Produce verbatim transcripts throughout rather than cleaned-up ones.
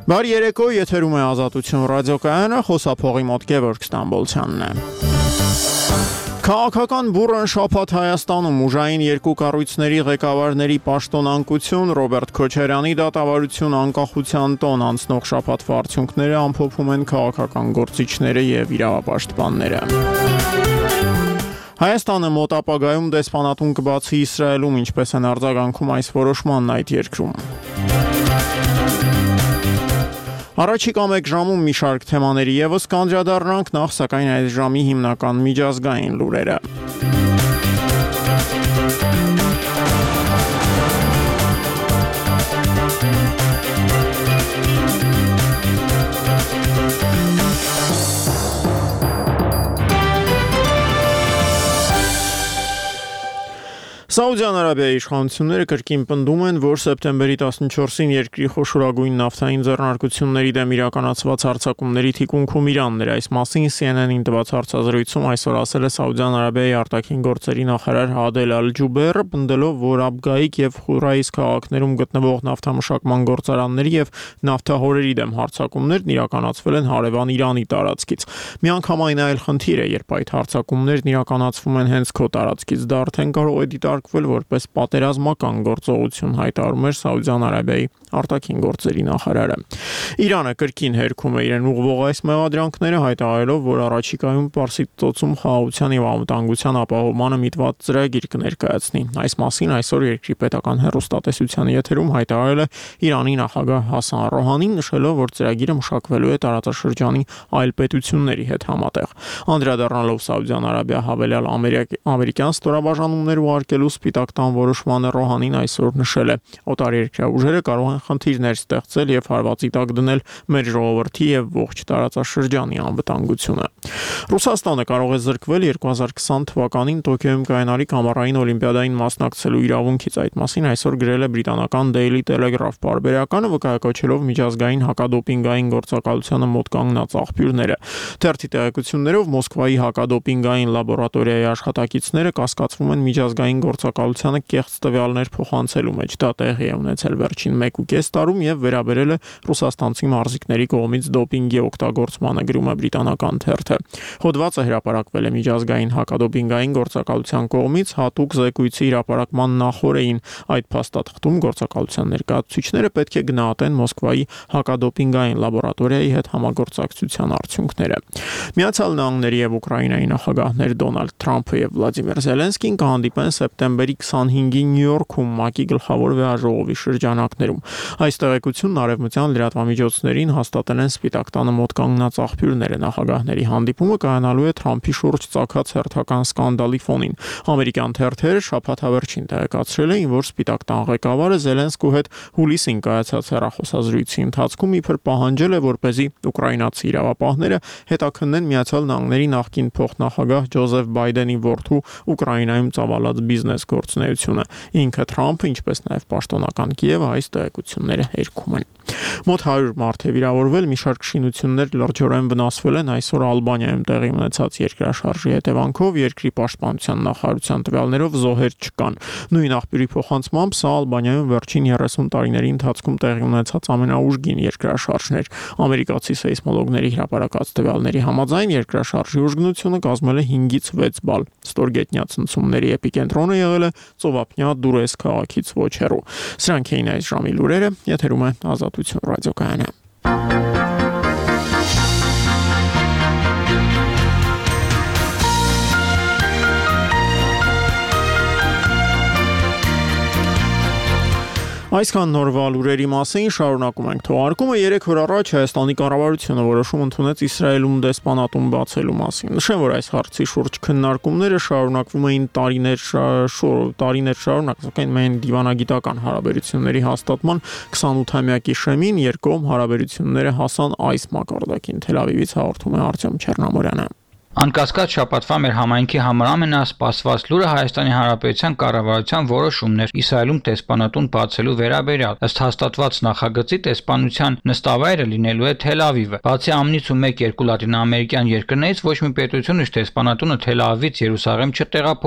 Բարի երեկո, եթերում է Ազատություն ռադիոկայանը, խոսափողի մոտ Գևորգ Ստամբոլցյանն է։ Քաղաքական բուռն շաբաթ Հայաստանում ուժային երկու կառույցների ղեկավարների պաշտոնանկություն, Ռոբերտ Քոչարյանի դատավարություն, անկախության տոն անցնող շաբաթվա արդյունքները ամփոփում են քաղաքական գործիչները եւ իրավապաշտպանները։ Հայաստանը մոտ ապագայում դեսպանատուն կբացի Իսրայելում, ինչպես են արձագանքում այս որոշմանն այդ երկրում։ Առաջիկա մեկ ժամում մի շարք թեմաների ևս կանդրադառնանք, նախ սակայն այս ժամի հիմնական միջազգային լուրերը։ Սաուդյան Արաբիայի իշխանությունները կրկին պնդում են, որ սեպտեմբերի տասնչորսին երկրի խոշորագույն նավթային ձեռնարկությունների դեմ իրականացված հարձակումների թիկունքում Իրանն էր։ Այս մասին C N N-ին տված հարցազրույցում այսօր ասել է Սաուդյան Արաբիայի արտաքին գործերի նախարարԱդել Ալ-Ջուբերը, պնդելով, որ Աբգայիկ եւ Խուրայիս քաղաքներում գտնվող նավթամշակման գործարանների եւ նավթահորերի դեմ հարձակումներն իրականացվել են հարևան Իրանի տարածքից։ Միանգամայն այլ խնդիր է, երբ այդ հարձակումներն իրականացվում են հենց քո տարածքից, դա արդեն կարող է դիտարկվել որպես պատերազմական գործողություն, հայտարարում էր Սաուդյան Արաբիայի արտաքին գործերի նախարարը։ Իրանը կրկին հերքում է իրեն ուղղվող այս մեղադրանքները, հայտարարելով, որ առաջիկայում Պարսից ծոցում խաղաղության եւ անվտանգության ապահովմանը միտված ծրագիր կներկայացնի։ Այս մասին այսօր երկրի պետական հեռուստատեսության եթերում հայտարարել է Իրանի նախագահ Հասան Ռոհանին, նշելով, որ ծրագիրը մշակվելու է տարածաշրջանի այլ պետությունների հետ համատեղ։ Անդրադառնալով Սաուդյան Արաբիա հավելյալ ամերիկյան ստորաբաժանումներ ուղարկելու Սպիտակ տան որոշմանը, Ռոհանին այսօր նշել է. օտարերկրյա ուժերը կարող են խնդիրներ ստեղծել եւ հարվածի տակ դնել մեր ժողովրդի եւ ողջ տարածաշրջանի անվտանգությունը։ Ռուսաստանը կարող է զրկվել երկու հազար քսան թվականին Տոկիոյում կայանալիք ամառային օլիմպիադային մասնակցելու իրավունքից։ Այդ մասին այսօր գրել է բրիտանական Daily Telegraph պարբերականը, վկայակոչելով միջազգային հակադոպինգային գործակալությանը մոտ կանգնած աղբյուրները։ Թերթի տեղեկություններով Մոսկվայի հակադոպինգային լաբորատորիայի աշխատակիցները կասկածվում են միջազգային գործակալությանը կեղծ տվյալներ փոխանցելու մեջ։ Դա տեղի է ունեցել վերջին մեկ ու կես տարում եւ վերաբերել է ռուսաստանցի մարզիկների կողմից դոպինգի օգտագործմանը, գրում է բրիտանական թերթը։ Հոդվածը հրապարակվել է միջազգային հակադոպինգային գործակալության կողմից հատուկ զեկույցի հրապարակման նախօրեին։ Այդ փաստաթղթում գործակալության ներկայացուցիչները պետք է գնահատեն Մոսկվայի հակադոպինգային լաբորատորիայի հետ համագործակցության արդյունքները։ Միացյալ Նահանգների եւ Ուկրաինայի նախագահներ Դոնալդ Թրամփը եւ Վլադիմիր Զելենսկին կհանդիպեն սեպտեմբերի քսանհինգին Նյու Յորքում ՄԱԿ-ի գլխավոր վեհաժողովի շրջանակներում։ Այս տեղեկությունն արևմտյան լրատվամիջոցներին հաստատել են Սպիտակ տանը մոտ կանգնած աղբյուրները։ Նախագահների հանդիպումը կայանալու է Թրամփի շուրջ ծագած հերթական սկանդալի ֆոնին։ Ամերիկյան թերթերը շաբաթավերջին տեղեկացրել էին, որ Սպիտակ տան ղեկավարը Զելենսկու հետ հուլիսին կայացած հեռախոսազրույցի ընթացքում իբր պահանջել է, որպեսզի ուկրաինացի իրավապահները հետաքննեն Միացյալ Նահանգների նախկին փոխնախագահ Ջոզեֆ Բայդենի որդու Ուկրաինայում ծավալած բիզնես գործունեությունը։ Ինքը Թրամփը, ինչպես նաև պաշտոնական Կիևը այս տեղեկությունները հերքում են։ Մոտ հարյուր մարդ է վիրավորվել, մի շարք շինություններ լրջորեն վնասվել են այսօր Ալբանիայում տեղի ունեցած երկրաշարժի հետևանքով, երկրի պաշտպանության նախարարության տվյալներով զոհեր չկան։ Նույն աղբյուրի փոխանցմամբ սա Ալբանիայում վերջին երեսուն տարիների ընթացքում տեղի ունեցած ամենաուժգին երկրաշարժն էր։ Ամերիկացի սեյսմոլոգների հրապարակած տվյալների համաձայն երկրաշարժի ուժգնությունը կազմել է հինգից վեց բալ։ Ստորգետնյա ցնցումների էպիկենտրոնը եղել է Ծովափնյա Դուրես քաղաքից ոչ հեռու։ Սրանք էին այս ժամի լուրերը, եթերում է Ազատություն ռադիոկայանը։ Այսքան նորվա լուրերի մասին շարունակում ենք թողարկումը։ Երեք օր առաջ Հայաստանի կառավարությունը որոշում ընդունեց Իսրայելում դեսպանատուն բացելու մասին։ Նշեմ, որ այս հարցի շուրջ քննարկումները շարունակվում էին տարիներ տարիներ շարունակ, սակայն միայն դիվանագիտական հարաբերությունների հաստատման քսանութամյակի շեմին երկկողմ հարաբերությունները հասան այս մակարդակին։ Թել Ավիվից հաղորդում է Արտյոմ Չեռնամորյանը։ Անկասկած շաբաթվա մեր համայնքի համար ամենասպասված լուրը Հայաստանի Հանրապետության կառավարության որոշումն էր Իսրայելում դեսպանատուն բացելու վերաբերյալ։ Ըստ հաստատված նախագծի դեսպանության նստավայրը լինելու է Թել Ավիվը։ Բացի ԱՄՆ-ից ու մեկ-երկու լատինամերիկյան երկրներից ոչ մի պետություն իր դեսպանատունը Թել Ավիվից Երուսաղեմ չտեղափոխեց։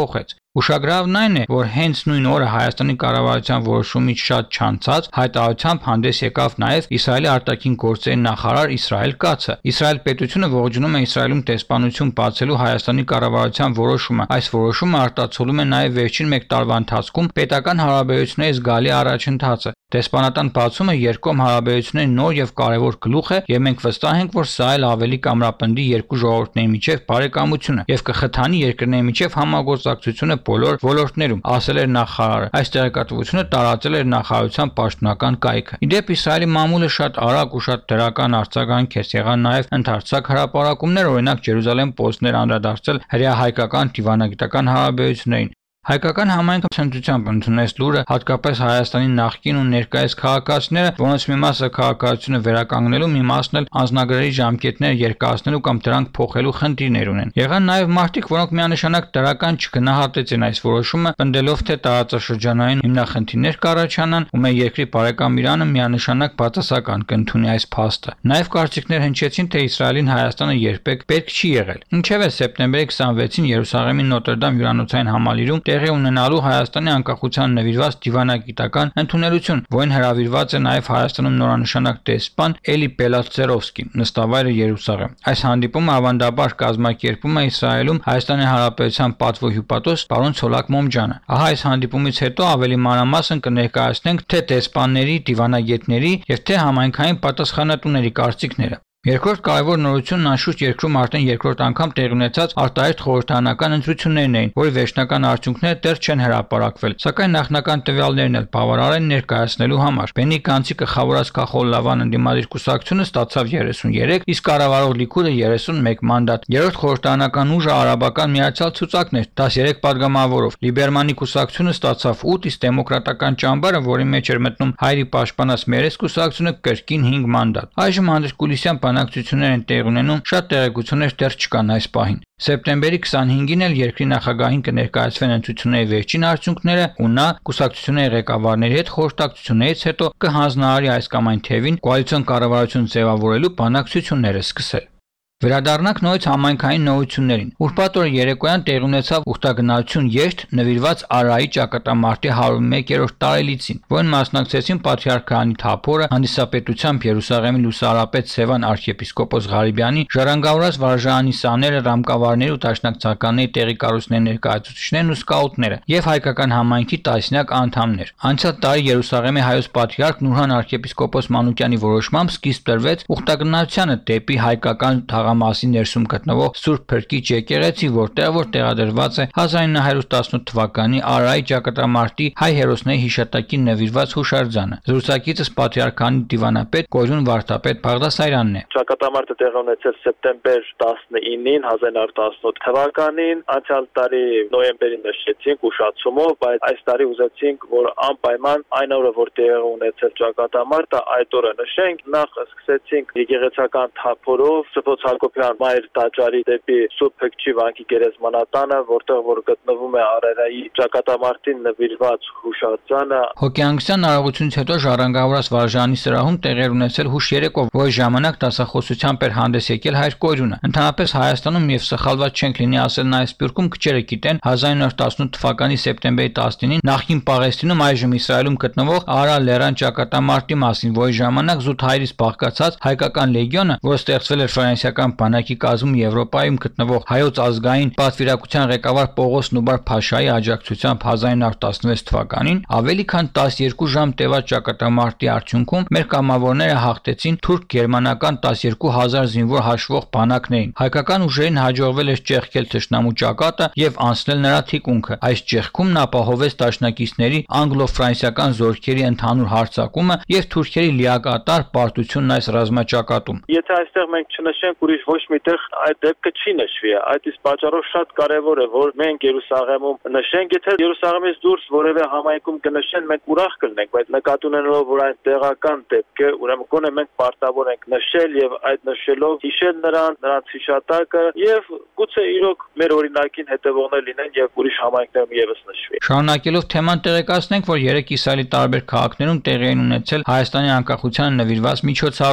Ուշագրավն այն է, որ հենց նույն օրը Հայաստանի կառավարության որոշումից շատ չանցած հայտարարությամբ հանդես եկավ նաև Իսրայելի արտաքին գործերի նախարար Իսրայել Կացը։ Իսրայել պետությունը ողջունում է Իսրայելում տեսփանություն բացելու Հայաստանի կառավարության որոշումը։ Այս որոշումը արտացոլում է նաև վերջին մեկ տարվա ընթացքում պետական հարաբերությունների զգալի առաջընթացը։ Դեսպանատան բացումը երկկողմ հարաբերությունների նոր եւ կարևոր գլուխ է, եւ մենք վստահ ենք, որ սա էլ ավելի կամրապնդի երկու ժողովուրդների միջև բարեկամությունը եւ կխթանի երկրների միջև համագործակցությունը բոլոր ոլորտներում, ասել էր նախարարը։ Այս տեղեկատվությունը տարածել էր նախարարության պաշտոնական կայքը։ Իդեպ Իսրայելի մամուլը շատ արագ ու շատ դրական արձագանք է եղան նաեւ ընդարձակ հրապարակումներ, օրինակ Ջերուսալեմ Պոստներ անդրադարձել հրեա-հայկական դիվանագիտական հարաբերություններին։ Հայկական համայնքը ցնծությամբ ընդունեց լուրը, հատկապես Հայաստանի նախկին ու ներկայիս քաղաքացիները, որոնց մի մասը քաղաքացիությունը վերականգնելու, մի մասն էլ անձնագրերի ժամկետները երկարացնելու կամ դրանք փոխելու խնդիրներ ունեն։ Եղան նաև մարդիկ, որոնք միանշանակ դրական չգնահատեցին այս որոշումը, պնդելով, թե տարածաշրջանային հիմնախնդիրներ կառաջանան, ու մեր երկրի բարեկամ Իրանը միանշանակ բացասական կընդունի այս փաստը։ Նաև կարծիքներ հնչեցին, թե Իսրայելին Հայաստանը երբեք պետք չի եղել։ Ինչևէ, սեպտեմբերի քսանվեցին Երուսաղեմի Նոտրդամ հյուրանոցային համալիրում տեղի ունենալու Հայաստանի անկախության նվիրված դիվանագիտական ընդունելություն, որին հրավիրված է նաև Հայաստանում նորանշանակ դեսպան Էլի Պելացերովսկին, նստավայրը Երուսաղեմ։ Այս հանդիպումը ավանդաբար կազմակերպում է Իսրայելում Հայաստանի Հանրապետության պատվոհյուպատոս պարոն Ցոլակ Մոմջանը։ Ահա այս հանդիպումից հետո ավելի մանրամասն կներկայացնենք թե դեսպանների, դիվանագետների եւ թե համայնքային պատասխանատուների կարծիքները։ Երկրորդ կարևոր նորությունն անշուշտ երկրում արդեն երկրորդ անգամ տեղի ունեցած արտահայտ խորհրդարանական ընտրություններն էին, որի վերջնական արդյունքները դեռ չեն հրապարակվել, սակայն նախնական տվյալներն էլ բավարար են ներկայացնելու համար։ Բենի Գանցի գլխավորած Կախոլ-Լավան ընդդիմադիր կուսակցությունը ստացավ երեսուներեք, իսկ կառավարող Լիկուդը երեսունմեկ մանդատ։ Երրորդ խորհրդարանական ուժը արաբական միացյալ ցուցակն էր տասներեք պատգամավորով։ Լիբերմանի կուսակցությունը ստացավ ութ, իսկ դեմոկրատական ճամբարը, որի մեջ էր մտնում Հայրի պաշտպանած Մերես կուսակցությունը, կրկին հինգ մանդատ։ Այժմ Հանդրկուլիսյան բանակցություններ են տեղի ունենում, շատ տեղեկություններ դեռ չկան այս պահին։ Սեպտեմբերի քսանհինգին էլ երկրի նախագահին կներկայացվեն ընտրությունների վերջին արդյունքները, ու նա կուսակցությունների ղեկավարների հետ խորհրդակցություններից հետո կհանձնարարի այս կամ այն թևին կոալիցիոն կառավարություն ձևավորելու բանակցությունները սկսել։ Վերադառնանք նորից համայնքային նորություններին։ Ուրբաթ օրը երեկոյան տեղի ունեցավ ուխտագնացություն երթ նվիրված Արայի ճակատամարտի հարյուր մեկերորդ տարելիցին, որին մասնակցեցին Պատրիարք Քահանի Թափորը, հանդիսապետությամբ Երուսաղեմի լուսարապետ Սևան arczepiskopos Ղարիբյանի, ժառանգավորած վարժարանի սաները, ռամկավարների ու դաշնակցականների տեղի կառույցների ներկայացուցիչներն ու սկաուտները եւ հայկական համայնքի տասնյակ անդամներ։ Անցյալ տարի Երուսաղեմի հայոց պատրիարք Նուրհան arczepiskopos Մանուկյանի որոշմամբ սկիզբ տրվեց ուխտագնացությանը դեպի հայկական Մասի ներսում գտնվող Սուրբ Փրկիչ եկեղեցի, որտեղ որ տեղադրված է հազար ինը հարյուր տասնութ թվականի Արայի ճակատամարտի հայ հերոսների հիշատակին նվիրված հուշարձանը։ Զրուցակիցս Պատրիարք Քահանի դիվանապետ Կոյուն Վարդապետ Բաղդասարյանն է։ Ճակատամարտը տեղի ունեցել սեպտեմբեր տասնինին հազար ինը հարյուր տասնութ թվականին, անցյալ տարի նոյեմբերին նշեցինք ուշացումով, բայց այս տարի ուզեցինք, որ անպայման այն օրը, որ տեղի ունեցել ճակատամարտը, այդ օրը նշենք։ Նախ սկսեցինք եկեղեցական թափորով Սփոց Հակոբյան Մայր տաճարի դեպի Սուրբ Փրկչի վանքի գերեզմանատանը, որտեղ որ գտնվում է Արարայի ճակատամարտին նվիրված հուշարձանը։ Հոկեանգստյան արարողությունից հետո ժառանգավորած վարժանի սրահում տեղի ունեցել հուշ երեկո, որի ժամանակ դասախոսությամբ էր հանդես եկել հայր Կոյրյունը։ Ընդհանրապես Հայաստանում եւ սխալված չենք լինի ասել նաեւ Սփյուռքում քչերը գիտեն հազար ինը հարյուր տասնութ թվականի սեպտեմբերի տասնինին նախկին Պաղեստինում, այժմ Իսրայելում գտնվող Արա Լերան ճակատամարտի մասին, որի ժամանակ զուտ հայրից բաղկացած հայկական լեգիոնը, որը ստեղծվել էր ֆրանսիական բանակի կազմում Եվրոպայում գտնվող հայոց ազգային պատվիրակության ղեկավար Պողոս Նուբար Փաշայի աջակցությամբ հազար ինը հարյուր տասնվեց թվականին ավելի քան տասներկու ժամ տևած ճակատամարտի արդյունքում մեր կամավորները հաղթեցին թուրք-գերմանական տասներկու հազար զինվոր հաշվող բանակներին։ Հայկական ուժերին հաջողվել էր ճեղքել թշնամու ճակատը եւ անցնել նրա թիկունքը։ Այս ճեղքում նա ապահովեց դաշնակիցների անգլո-ֆրանսիական զորքերի ընդհանուր հարձակումը եւ թուրքերի լիակատար պարտությունն այս ռազմաճակատում։ Եթե այստեղ մենք չնշենք, ուրիշ ոչ միտեղ այդ դեպքը չի նշվի։ Այդ իսկ պատճառով շատ կարևոր է, որ մենք Երուսաղեմում նշենք, եթե Երուսաղեմից դուրս որևէ համայնքում կնշեն, մենք ուրախ կլինենք, բայց նկատի ունենալով, որ այդ տեղական դեպք է, ուրեմն գոնե մենք պարտավոր ենք նշել եւ այդ նշելով հիշել նրան, նրանց հիշատակը եւ գուցե իրոք մեր օրինակին հետևողներ լինեն եւ ուրիշ համայնքներում եւս նշվի։ Շարունակելով թեման տեղեկացնենք, որ երեք Իսրայելի տարբեր քաղաքներում տեղի են ունեցել Հայաստանի անկախությանը նվիրված միջոցառումներ։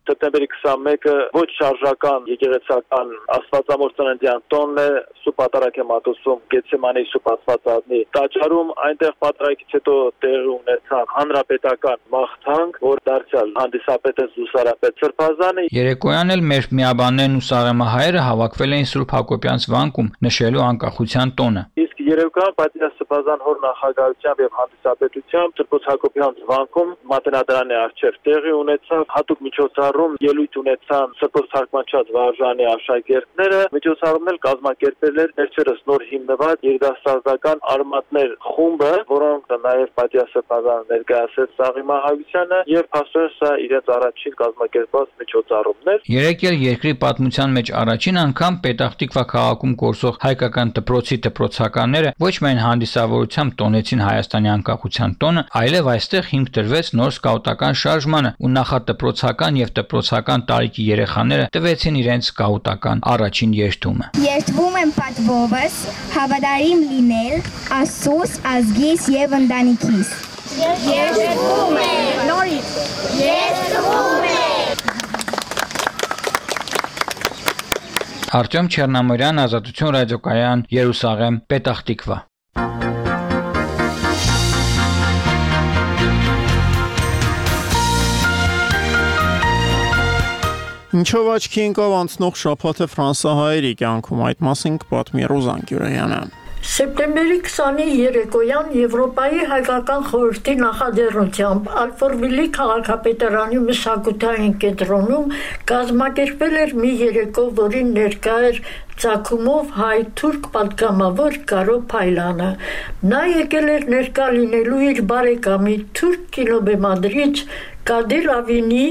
Սեպտեմբերի քսանմեկը ոչ շարժական եկեղեցական Աստվածամոր ծննդյան տոնն է Սուրբ Պատարագի մատուցում Գեցսեմանի Սուրբ Աստվածածնի տաճարում, այնտեղ պատարագից հետո տեղի ունեցավ հանրապետական մաղթանք, որ դարձյալ հանդիսապետ է Զուսարապետ Սրբազանը։ Երեկոյան էլ մեր միաբաններն ու սարամահայերը հավաքվել էին Սուրբ Հակոբյանց վանքում նշելու անկախության տոնը։ Իսկ երեկոյան Պատիաս Սրբազան հոր նախագահությամբ եւ հանդիսապետությամբ Սրբոց Հակոբյանց վանքում Մատենադարանի առջև տեղի ունեցավ հատուկ միջոցառում, ելույթ ունեցան Սրբոց Թարգմանչած վարժանի աշակերտները, միջոցառումն էլ կազմակերպել էր վերջերս նոր հիմնված երիտասարդական արմատներ խումբը, որոնք նաեւ Պատիաս Սրբազանը ներկայացրեց Սաղի Մահավիսյանը եւ փաստորեն սա իրենց առաջին կազմակերպված միջոցառումն էր։ Երեք էլ երկրի պատմության մեջ առաջին անգամ Պետախտիկվա քաղաքում գործող հայկական դպրոցի դպրոցականները ոչ միայն հանդիսավորությամբ տոնեցին Հայաստանի անկախության տոնը, այլև այստեղ հիմք դրվեց նոր սկաուտական շարժմանը ու նախադպրոցական եւ դպրոցական տարիքի երեխաները տվեցին իրենց սկաուտական առաջին երթումը։ Երթվում եմ պատվովս, հավատարիմ լինել Աստծուս, ազգիս եւ ընտանիքիս։ Երթվում եմ, նորից, երթվում եմ։ Արտյոմ Չեռնամորյան, Ազատություն ռադիոկայան, Երուսաղեմ, Պետախտիկվա։ Ինչով աչքի ընկավ անցնող շաբաթը ֆրանսահայերի կյանքում, այդ մասին կպատմի Ռոզան Գյուրեյանը։ Սեպտեմբերի քսանի երեկոյան Եվրոպայի հայկական խորհրդի նախաձեռնությամբ Ալֆորվիլի քաղաքապետարանի մշակութային կենտրոնում կազմակերպվել էր մի երեկո, որին ներկա էր ծագումով հայ-թուրք պատգամավոր Կարո Փայլանը։ Նա եկել էր ներկա լինելու իր բարեկամի թուրք կինոբեմադրիչ Կադիր Ավինի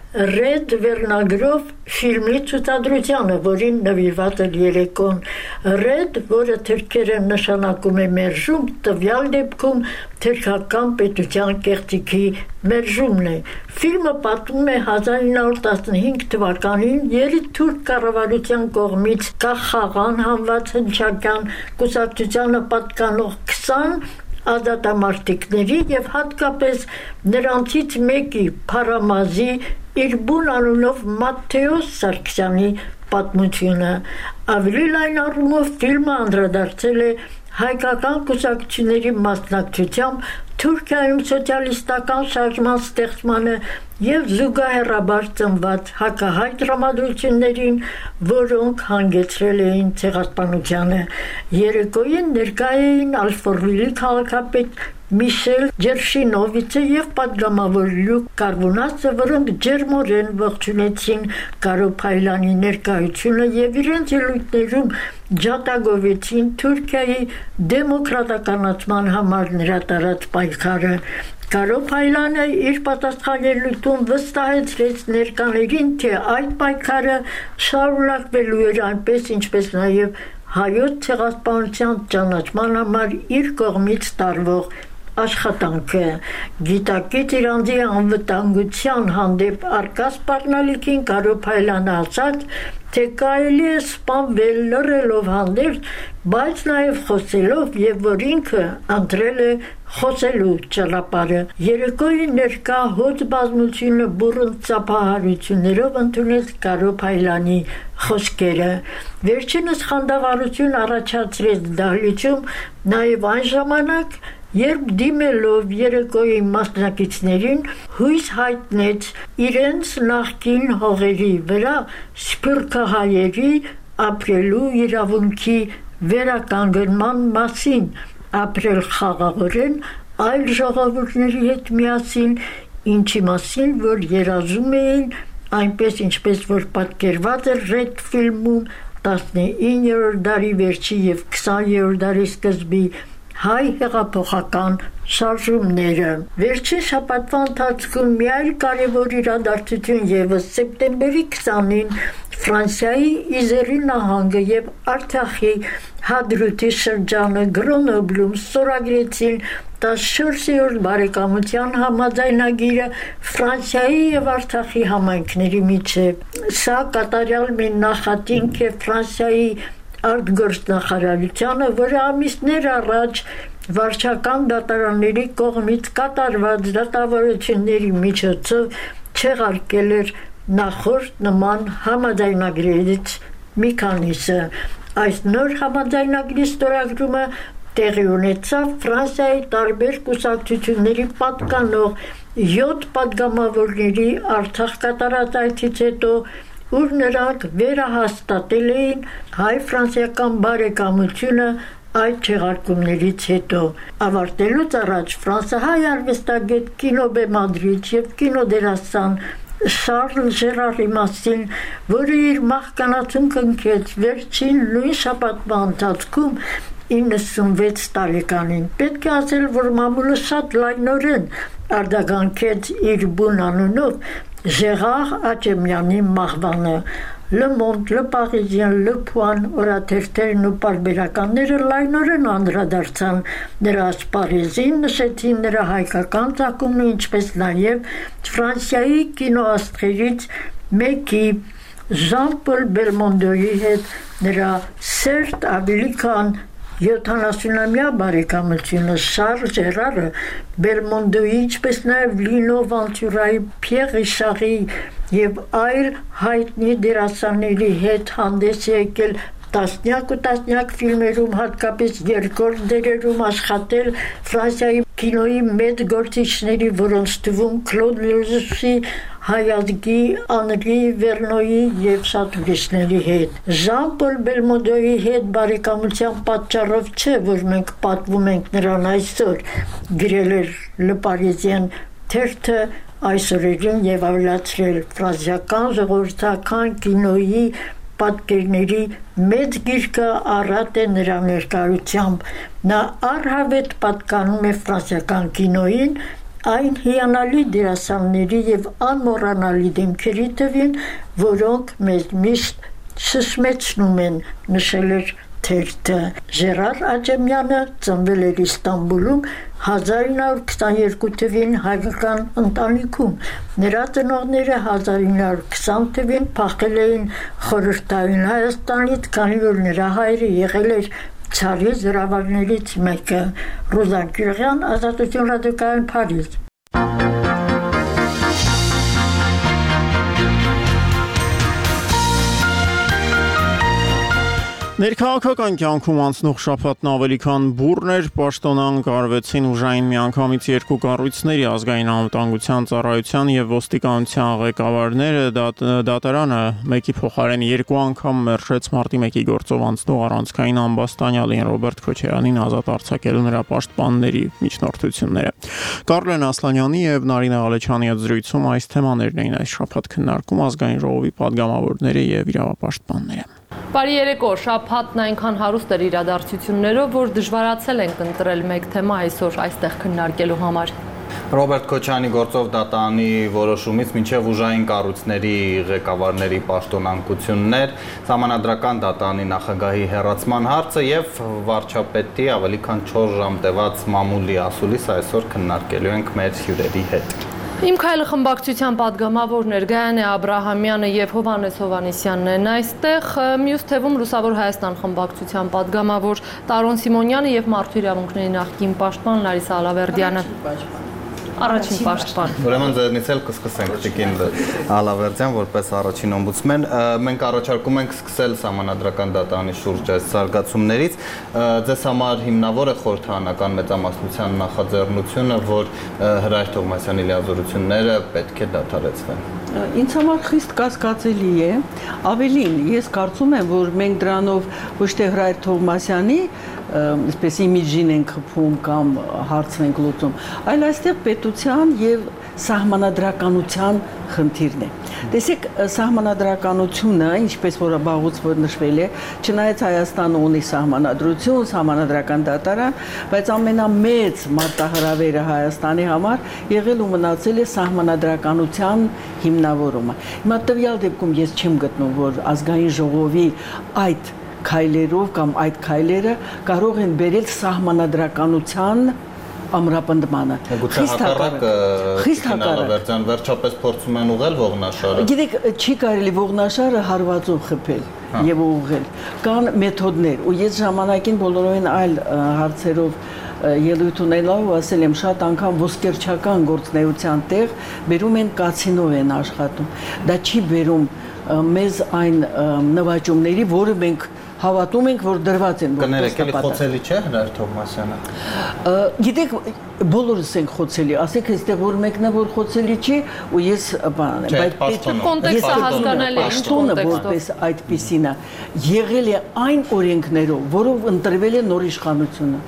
Ռեդ վերնագրով ֆիլմի ցուցադրությանը, որին նվիրված էր երեկոն։ Ռեդ, որը թրքերեն նշանակում է մերժում, տվյալ դեպքում թուրքական պետության կեղծիքի մերժումն է։ Ֆիլմը պատմում է հազար ինը հարյուր տասնհինգ թվականին երիտթուրք կառավարության կողմից կախաղան հանված հնչական կուսակցությանը պատկանող քսան ազատամարտիկների եւ հատկապես նրանցից մեկի Փարամազի իր բուն անունով Մատթեոս Սարգսյանի պատմությունը։ Ավելի լայն առումով ֆիլմը անդրադարձել է հայկական կուսակցությունների մասնակցությամբ Թուրքիայում սոցիալիստական շարժման ստեղծմանը եւ զուգահեռաբար ծնված հակահայ դրամատրություններին, որոնք հանգեցրել էին ցեղասպանությանը։ Երեկոյին ներկա էին Ալֆորվիլի քաղաքապետ Միշել Ջերշինովիցը եւ պատգամավոր Լյուկ Կարբոնասը, որոնք ջերմորեն ողջունեցին Կարո Փայլանի ներկայությունը եւ իրենց ելույթներում ջատագովեցին Թուրքիայի դեմոկրատականացման համար նրա տարած պայքարը։ Կարո Փայլանը իր պատասխանելույթում վստահեցրեց ներկաներին, թե այդ պայքարը շարունակվելու էր այնպես, ինչպես նաեւ հայոց ցեղասպանության ճանաչման համար իր կողմից տարվող աշխատանքը։ Գիտակից իր անձի անվտանգության հանդեպ առկա սպառնալիքին Կարո Փայլանը ասաց, թե կարելի է սպանվել լռելով հանդերձ, բայց նաև խոսելով, եւ որ ինքը ընտրել է խոսելու ճանապարհը։ Երեկոյի ներկա հոծ բազմությունը բուռն ծափահարություններով ընդունեց Կարո Փայլանի խոսքերը։ Վերջինս խանդավառություն առաջացրեց դահլիճում նաև այն ժամանակ, երբ դիմելով երեկոյի մասնակիցներին հույս հայտնեց իրենց նախկին հողերի վրա սփյուռքահայերի ապրելու իրավունքի վերականգնման մասին, ապրել խաղաղորեն այլ ժողովուրդների հետ միասին, ինչի մասին, որ երազում էին, այնպես ինչպես որ պատկերված էր Ռեդ ֆիլմում տասնիններորդ դարի վերջի եւ քսաներորդ դարի սկզբի հայ հեղափոխական շարժումները։ Վերջին շաբաթվա ընթացքում մի այլ կարևոր իրադարձություն ևս սեպտեմբերի քսանին Ֆրանսիայի Իզերի նահանգը եւ Արցախի Հադրութի շրջանը Գրոնոբլում ստորագրեցին տասնչորսերորդ բարեկամության համաձայնագիրը Ֆրանսիայի եւ Արցախի համայնքների միջեւ։ Սա կատարյալ մի նախատինք է Ֆրանսիայի արտգործնախարարությանը, որը ամիսներ առաջ վարչական դատարանների կողմից կատարված դատավարությունների միջոցով չեղարկել էր նախորդ նման համաձայնագրերից մի քանիսը։ Այս նոր համաձայնագրի ստորագրումը տեղի ունեցավ Ֆրանսիայի տարբեր կուսակցությունների պատկանող յոթ պատգամավորների Արցախ կատարած այցից հետո, ուր նրանք վերահաստատել էին հայ-ֆրանսիական բարեկամությունը այդ չեղարկումներից հետո։ Ավարտելուց առաջ ֆրանսահայ արվեստագետ, կինոբեմադրիչ եւ կինոդերասան Շարլ Ժերարի մասին, որը իր մահկանացուն կնքեց վերջին նույն շաբաթվա ընթացքում իննսունվեց տարեկանին։ Պետք է ասել, որ մամուլը շատ լայնորեն արձագանքեց իր բուն անունով Ժեղար Աճեմյանի մահվանը։ Le Monde, Le Parisien, Le Point օրաթերթերն ու պարբերականները լայնորեն անդրադարձան նրա ասպարեզին, նշեցին նրա հայկական ծագումն, ինչպես նաև Ֆրանսիայի կինոաստղերից մեկի Ժան-Պոլ Բելմոնդոյի հետ նրա սերտ ավելի քան յոթանասունամյա բարեկամությունը։ Շարլ Ժերարը Բելմոնդոյի, ինչպես նաև Լինո Վանտյուրայի, Պիեր Ռիշարի եւ այլ հայտնի դերասանների հետ հանդես եկել տասնյակ ու տասնյակ ֆիլմերում, հատկապես երկրորդ դերերում աշխատել Ֆրանսիայի կինոյի մեծ գործիչների, որոնց թվում Կլոդ Լյուզի, հայազգի Անրի Վերնոյի եւ շատ ուրիշների հետ։ Ժան-Պոլ Բելմոնդոյի հետ բարեկամության պատճառով չէ, որ մենք պատվում ենք նրան այսօր, գրել էր Le Parisien թերթը այսօրերին եւ ավելացրել ֆրանսիական ժողովրդական կինոյի պատկերների մեծ գիրկը առատ է նրա ներկայությամբ։ Նա առհավետ պատկանում է ֆրանսիական կինոյին, այն հիանալի դերասանների եւ անմոռանալի դեմքերի թվին, որոնք մեզ միշտ շշմեցնում են, նշել էր թերթը։ Ժերար Աճեմյանը ծնվել էր Իստանբուլում հազար ինը հարյուր քսաներկու թվին հայկական ընտանիքում։ Նրա ծնողները հազար ինը հարյուր քսան թվին փախել էին Խորհրդային Հայաստանից, քանի որ նրա հայրը եղել էր ցարի զրավարներից մեկը։ Ռոզան Կյուրյան, Ազատություն ռադիոկայան, Փարիզ։ Ներքաղաքական կյանքում անցնող շաբաթն ավելի քան բուռն էր, պաշտոնանկ արվեցին ուժային միանգամից երկու կառույցների ազգային անվտանգության ծառայության եւ ոստիկանության ղեկավարները, դատարանը մեկի փոխարեն երկու անգամ մերժեց մարտի մեկի գործով անցնող առանցքային ամբաստանյալին Ռոբերտ Քոչարյանին ազատ արձակելու նրա պաշտպանների միջնորդությունները։ Կարլեն Ասլանյանի եւ Նարինե Ղալեչյանի հետ զրույցում այս թեմաներն էին այս շաբաթ քննարկում ազգային ժողովի падգամավորները եւ իրավապաշտպանները։ Բարի երեկո, շաբաթն այնքան հարուստ էր իրադարձություններով, որ դժվարացել ենք ընտրել մեկ թեմա այսօր այստեղ քննարկելու համար։ Ռոբերտ Քոչարյանի գործով դատարանի որոշումից մինչև ուժային կառույցների ղեկավարների պաշտոնանկություններ, Սահմանադրական դատարանի նախագահի հեռացման հարցը եւ վարչապետի ավելի քան չորս ժամ տևած մամուլի ասուլիս այսօր քննարկելու ենք մեր հյուրերի հետ։ Իմ քայլը խմբակցության падգամավորներ Գայանե Աբրահամյանը եւ Հովհաննես Հովհաննիսյանն են այստեղ, մյուս թևում Լուսավոր Հայաստան խմբակցության падգամավոր Տարոն Սիմոնյանը եւ Մարդու իրավունքների նախկին պաշտպան Լարիսա Ալավերդյանը։ Առաջին պաշտպան։ Ուրեմն ձերնից էլ կսկսենք Տիկին Ալավերդյան որպես առաջին օմբուդսմեն։ Մենք առաջարկում ենք սկսել Սահմանադրական դատարանի շուրջ այս զարգացումներից։ Ձեզ համար հիմնավոր է խորհրդարանական մեծամասնության նախաձեռնությունը, որ Հրայր Թովմասյանի լիազորությունները պետք է դադարեցվեն։ Ինձ համար խիստ կասկածելի է, ավելին, ես կարծում եմ, որ մենք դրանով ոչ թե Հրայր Թովմասյանի այսպես իմիջին ենք խփում կամ հարցն ենք լուծում, այլ այստեղ պետության եւ սահմանադրականության խնդիրն է։ Տեսեք, սահմանադրականությունը, ինչպես որ բաղուց նշվել է, չնայած Հայաստանը ունի սահմանադրություն, սահմանադրական դատարան, բայց ամենամեծ մարտահրավերը Հայաստանի համար եղել ու մնացել է սահմանադրականության հիմնավորումը։ Հիմա տվյալ դեպքում ես չեմ գտնում, որ ազգային ժողովի այդ քայլերով կամ այդ քայլերը կարող են բերել սահմանադրականության ամրապնդմանը։ Խիստ հակառակ, խիստ հակառակ։ Վերջապես փորձում են ուղղել ողնաշարը։ Գիտեք, չի կարելի ողնաշարը հարվածով խփել եւ ուղղել։ Կան մեթոդներ, ու ես ժամանակին բոլորովին այլ հարցերով ելույթ ունենալու ասել եմ շատ անգամ ոսկերչական գործնեության տեղ բերում են կացինով են աշխատում։ Դա չի բերում մեզ այն նվաճումների, որը մենք հավատում ենք, որ դրված են որպես նպատակ։ Կներեք, էլի խոցելի չէ Հրայր Թովմասյանը։ Գիտեք, բոլորս ենք խոցելի, ասեք այստեղ որ մեկն է որ խոցելի չի, ու ես բան եմ, բայց կոնտեքստը հասկանալի է, պաշտոնը որպես այդպիսին է, եղել է այն օրենքներով, որով ընտրվել է նոր իշխանությունը։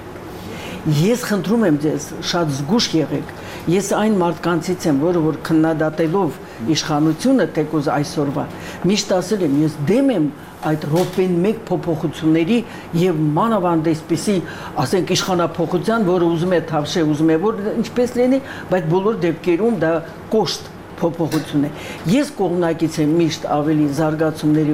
Ես խնդրում եմ ձեզ, շատ զգուշ եղեք։ Ես այն մարդկանցից եմ, որը որ քննադատելով իշխանությունը թեկուզ այսօրվա, միշտ ասել եմ, ես դեմ եմ այդ րոպեն մեկ փոփոխությունների եւ մանավանդ այսպիսի, ասենք իշխանափոխության, որը ուզում է թավշե, ուզում է որ ինչպես լինի, բայց բոլոր դեպքերում դա կոշտ փոփոխություն է։ Ես կողմնակից եմ միշտ ավելի զարգացումների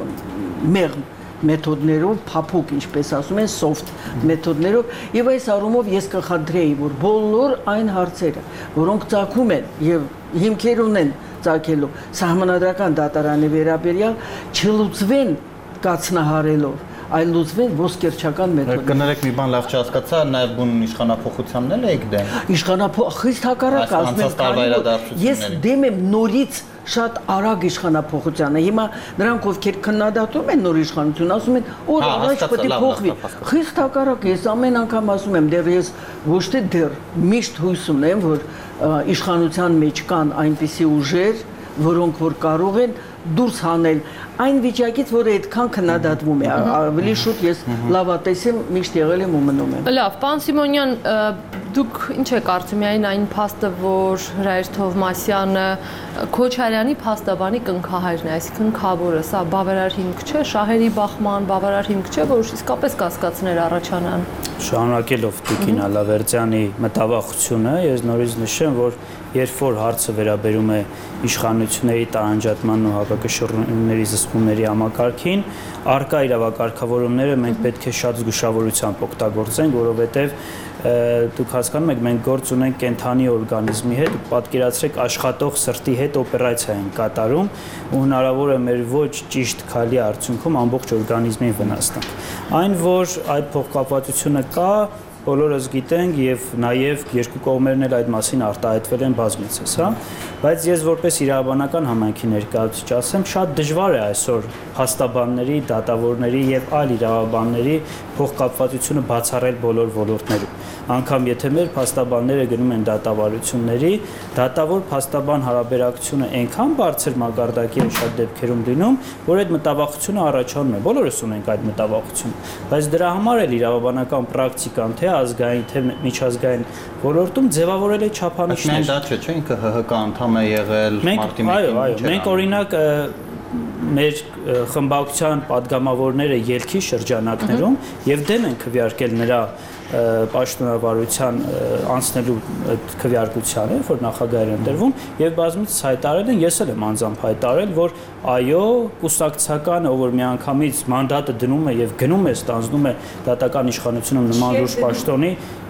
մեղմ մեթոդներով, փափուկ, ինչպես ասում են, soft մեթոդներով, եւ այս առումով ես կխնդրեի, որ բոլոր այն հարցերը, որոնք ծագում են եւ հիմքեր ունեն ծագելու սահմանադրական դատարանի վերաբերյալ, չլուծվեն կացնահարելով, այլ լուծվեն ոսկերչական մեթոդներով։ Կներեք մի բան լավ չհասկացա, նաեւ բուն իշխանափոխությանն էլ եք դեմ։ Իշխանափոխ խիստ հակառակ ասում եմ, ես դեմ եմ նորից շատ արագ իշխանափոխությանը։ Հիմա նրանք ովքեր քննադատում են նոր իշխանություն, ասում են, օր առաջ պետք է փոխվի։ Խիստ հակառակ, ես ամեն անգամ ասում եմ, դեռ ես ոչ թե դեռ միշտ հույս ունեմ, որ իշխանության մեջ կան այնպիսի ուժեր, որոնք որ կարող են դուրս հանել այն վիճակից, որը այդքան քննադատվում է, ավելի շուտ ես լավատես եմ, միշտ եղել եմ ու մնում եմ։ Լավ, պարոն Սիմոնյան, դուք ինչ եք կարծում միայն այն փաստը, որ Հրայր Թովմասյանը Քոչարյանի փաստաբանի կնքահայրն է, այսինքն քավորը, սա բավարար հիմք չէ, շահերի բախման բավարար հիմք չէ, որ իսկապես կասկածներ առաջանան։ Շարունակելով Տիկին Ալավերդյանի մտավախությունը, ես նորից նշեմ, որ երբ որ հարցը վերաբերում է իշխանությունների տարանջատման ու հակակշռումների զսպումների համակարգին, արկա իրավակարգավորումները մենք պետք է շատ զգուշավորությամբ օգտագործենք, որովհետև դուք հասկանում եք, մենք գործ ունենք կենդանի օրգանիզմի հետ, պատկերացրեք աշխատող սրտի հետ օպերացիա են կատարում ու հնարավոր է մեր ոչ ճիշտ քայլի արդյունքում ամբողջ օրգանիզմին վնաս տանք։ Այն, որ այդ փոխկապվածությունը կա, բոլորս գիտենք եւ նաեւ երկու կողմերն էլ այդ մասին արտահայտվել են բազմիցս, հա, բայց ես որպես իրավաբանական համայնքի ներկայացուցիչ ասեմ, շատ դժվար է այսօր փաստաբանների, դատավորների եւ այլ իրավաբանների փոխկապվածությունը բացառել բոլոր ոլորտներում։ Անկամ եթե մեր փաստաբանները գնում են դատավարությունների, դատավոր փաստաբան հարաբերակցությունը այնքան բարձր մակարդակի է շատ դեպքերում լինում, որ այդ մտավախությունը առաջանում է։ Բոլորս ունենք այդ մտավախությունը, բայց դրա համար էլ իրավաբանական պրակտիկան թե ազգային, թե միջազգային ոլորտում ձևավորել է չափանիշներ։ Բայց դա չէ, չէ, ինքը ՀՀԿ անդամ է եղել մարտի մեկին։ Այո, այո, մենք օրինակ մեր խմբակցության падգամավորները ելքի շրջանակներում եւ դեմ են քվեարկել նրա պաշտոնավարության անցնելու քվեարկությանը, որ նախագահեր են դրվում եւ բազմիցս հայտարարել են, ես էլ եմ անձամբ հայտարարել, որ այո, կուսակցական, ով որ միանգամից մանդատը դնում է եւ գնում է, ստանձնում է դատական իշխանությունում նման լուրջ պաշտոնի,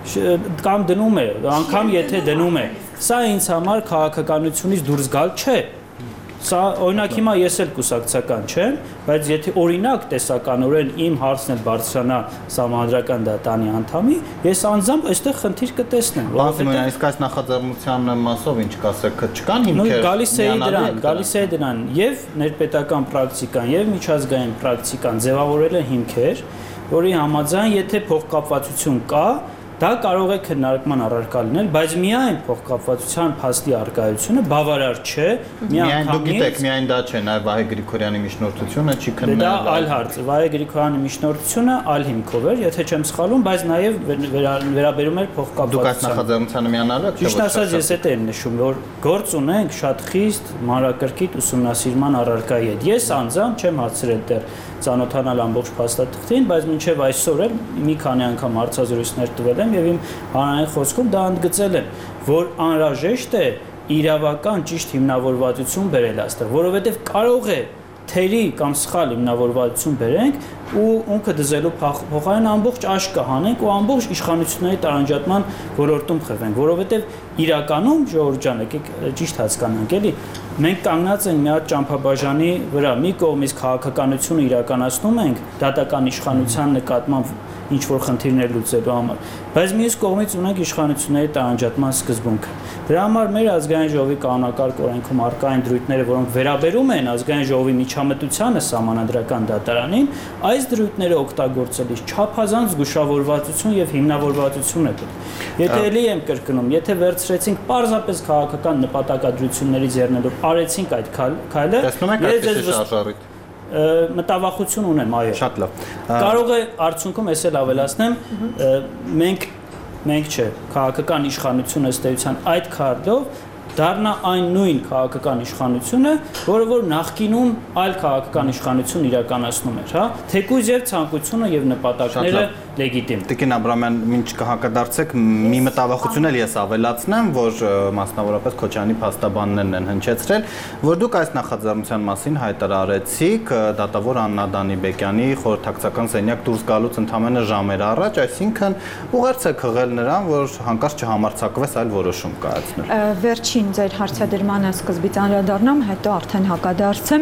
կամ դնում է, անգամ եթե դնում է, սա ինձ համար քաղաքականությունից դուրս գալ չէ։ Սա օրինակ հիմա ես էլ կուսակցական չեմ, բայց եթե օրինակ տեսականորեն իմ հարցն էլ բարձրանա Սահմանադրական դատարանի անդամի, ես անձամբ այստեղ խնդիր կտեսնեմ, որովհետեւ իսկ այս նախաձեռնության մասով ինչ կասեք, չկան հիմքեր։ Գալիս է դրան, գալիս է դրան եւ ներպետական պրակտիկան եւ միջազգային պրակտիկան ձևավորել է հիմքեր, որի համաձայն եթե փոխկապվածություն կա, դա կարող է քննարկման առարկա լինել, բայց միայն փոխկապվածության փաստի առկայությունը բավարար չէ, միայն դուք գիտեք, միայն դա չէ, նաև Վահե Գրիգորյանի միջնորդությունը չի քննել։ Դա այլ հարց է, Վահե Գրիգորյանի միջնորդությունը այլ հիմքով էր, եթե չեմ սխալվում, բայց նաև վերաբերում էր փոխկապվածության։ Դուք այս նախաձեռնությանը միանալու եք, ճիշտ ասած, ես էդ եմ նշում, որ գործ ունենք շատ խիստ մանրակրկիտ ուսումնասիրման առարկայի հետ։ Ես անձամբ չեմ հասցրել դեռ ծանոթանալ ամբողջ փաստաթղթին, բայց մինչև այսօր էլ մի քանի անգամ հարցազրույցներ տվել եմ եւ իմ հանրային խոսքում դա ընդգծել եմ, որ անհրաժեշտ է իրավական ճիշտ հիմնավորվածություն բերել այստեղ, որովհետեւ կարող է թերի կամ սխալ հիմնավորվածություն բերենք ու ունքը դզելու փոխարեն ամբողջ աշկը հանենք ու ամբողջ իշխանությունների տարանջատման ոլորտում խփենք, որովհետև իրականում ժողովուրդ ջան, եկեք ճիշտ հասկանանք, էլի մենք կանգնած ենք մի հատ ճամփաբաժանի վրա, մի կողմից քաղաքականությունը իրականացնում ենք դատական իշխանության նկատմամբ ինչ որ խնդիրներ լուծելու համար, բայց մյուս կողմից ունենք իշխանությունների տարանջատման սկզբունքը։ Դրա համար մեր ազգային ժողովի կանոնակարգ օրենքում առկա են դրույթները, որոնք վերաբերում են ազգային ժողովի միջամտությանը սահմանադրական դատարանին, այս դրույթները օգտագործելիս չափազանց զգուշավորվածություն եւ հիմնավորվածություն է պետք։ Եթե էլի եմ կրկնում, եթե վերցրեցինք պարզապես քաղաքական նպատակադրություններից ելնելով արեցինք այդ քայլը, ես ձեզ մտավախություն ունեմ, այո։ Շատ լավ։ Կարող է արդյունքում ես էլ ավելացնեմ, մենք մենք չէ, քաղաքական իշխանությունը ըստ էության այդ քարտով դառնա այն նույն քաղաքական իշխանությունը, որը որ նախկինում այլ քաղաքական իշխանություն իրականացնում էր, հա, թեկուզ եւ ցանկությունը եւ նպատակները լեգիտիմ։ Տիկին Աբրամյան, ինչ կհակադարձեք, մի մտավախություն էլ ես ավելացնեմ, որ մասնավորապես Քոչարյանի փաստաբաններն են հնչեցրել, որ դուք այս նախաձեռնության մասին հայտարարեցիք դատավոր Աննա Դանիբեկյանի խորհրդակցական սենյակ դուրս գալուց ընդամենը ժամեր առաջ, այսինքն ուղերձ եք հղել նրան, որ հանկարծ չհամարձակվես այլ որոշում կայացնել։ Վերջին ձեր հարցադրմանը սկզբից անդրադառնամ, հետո արդեն հակադարձեմ,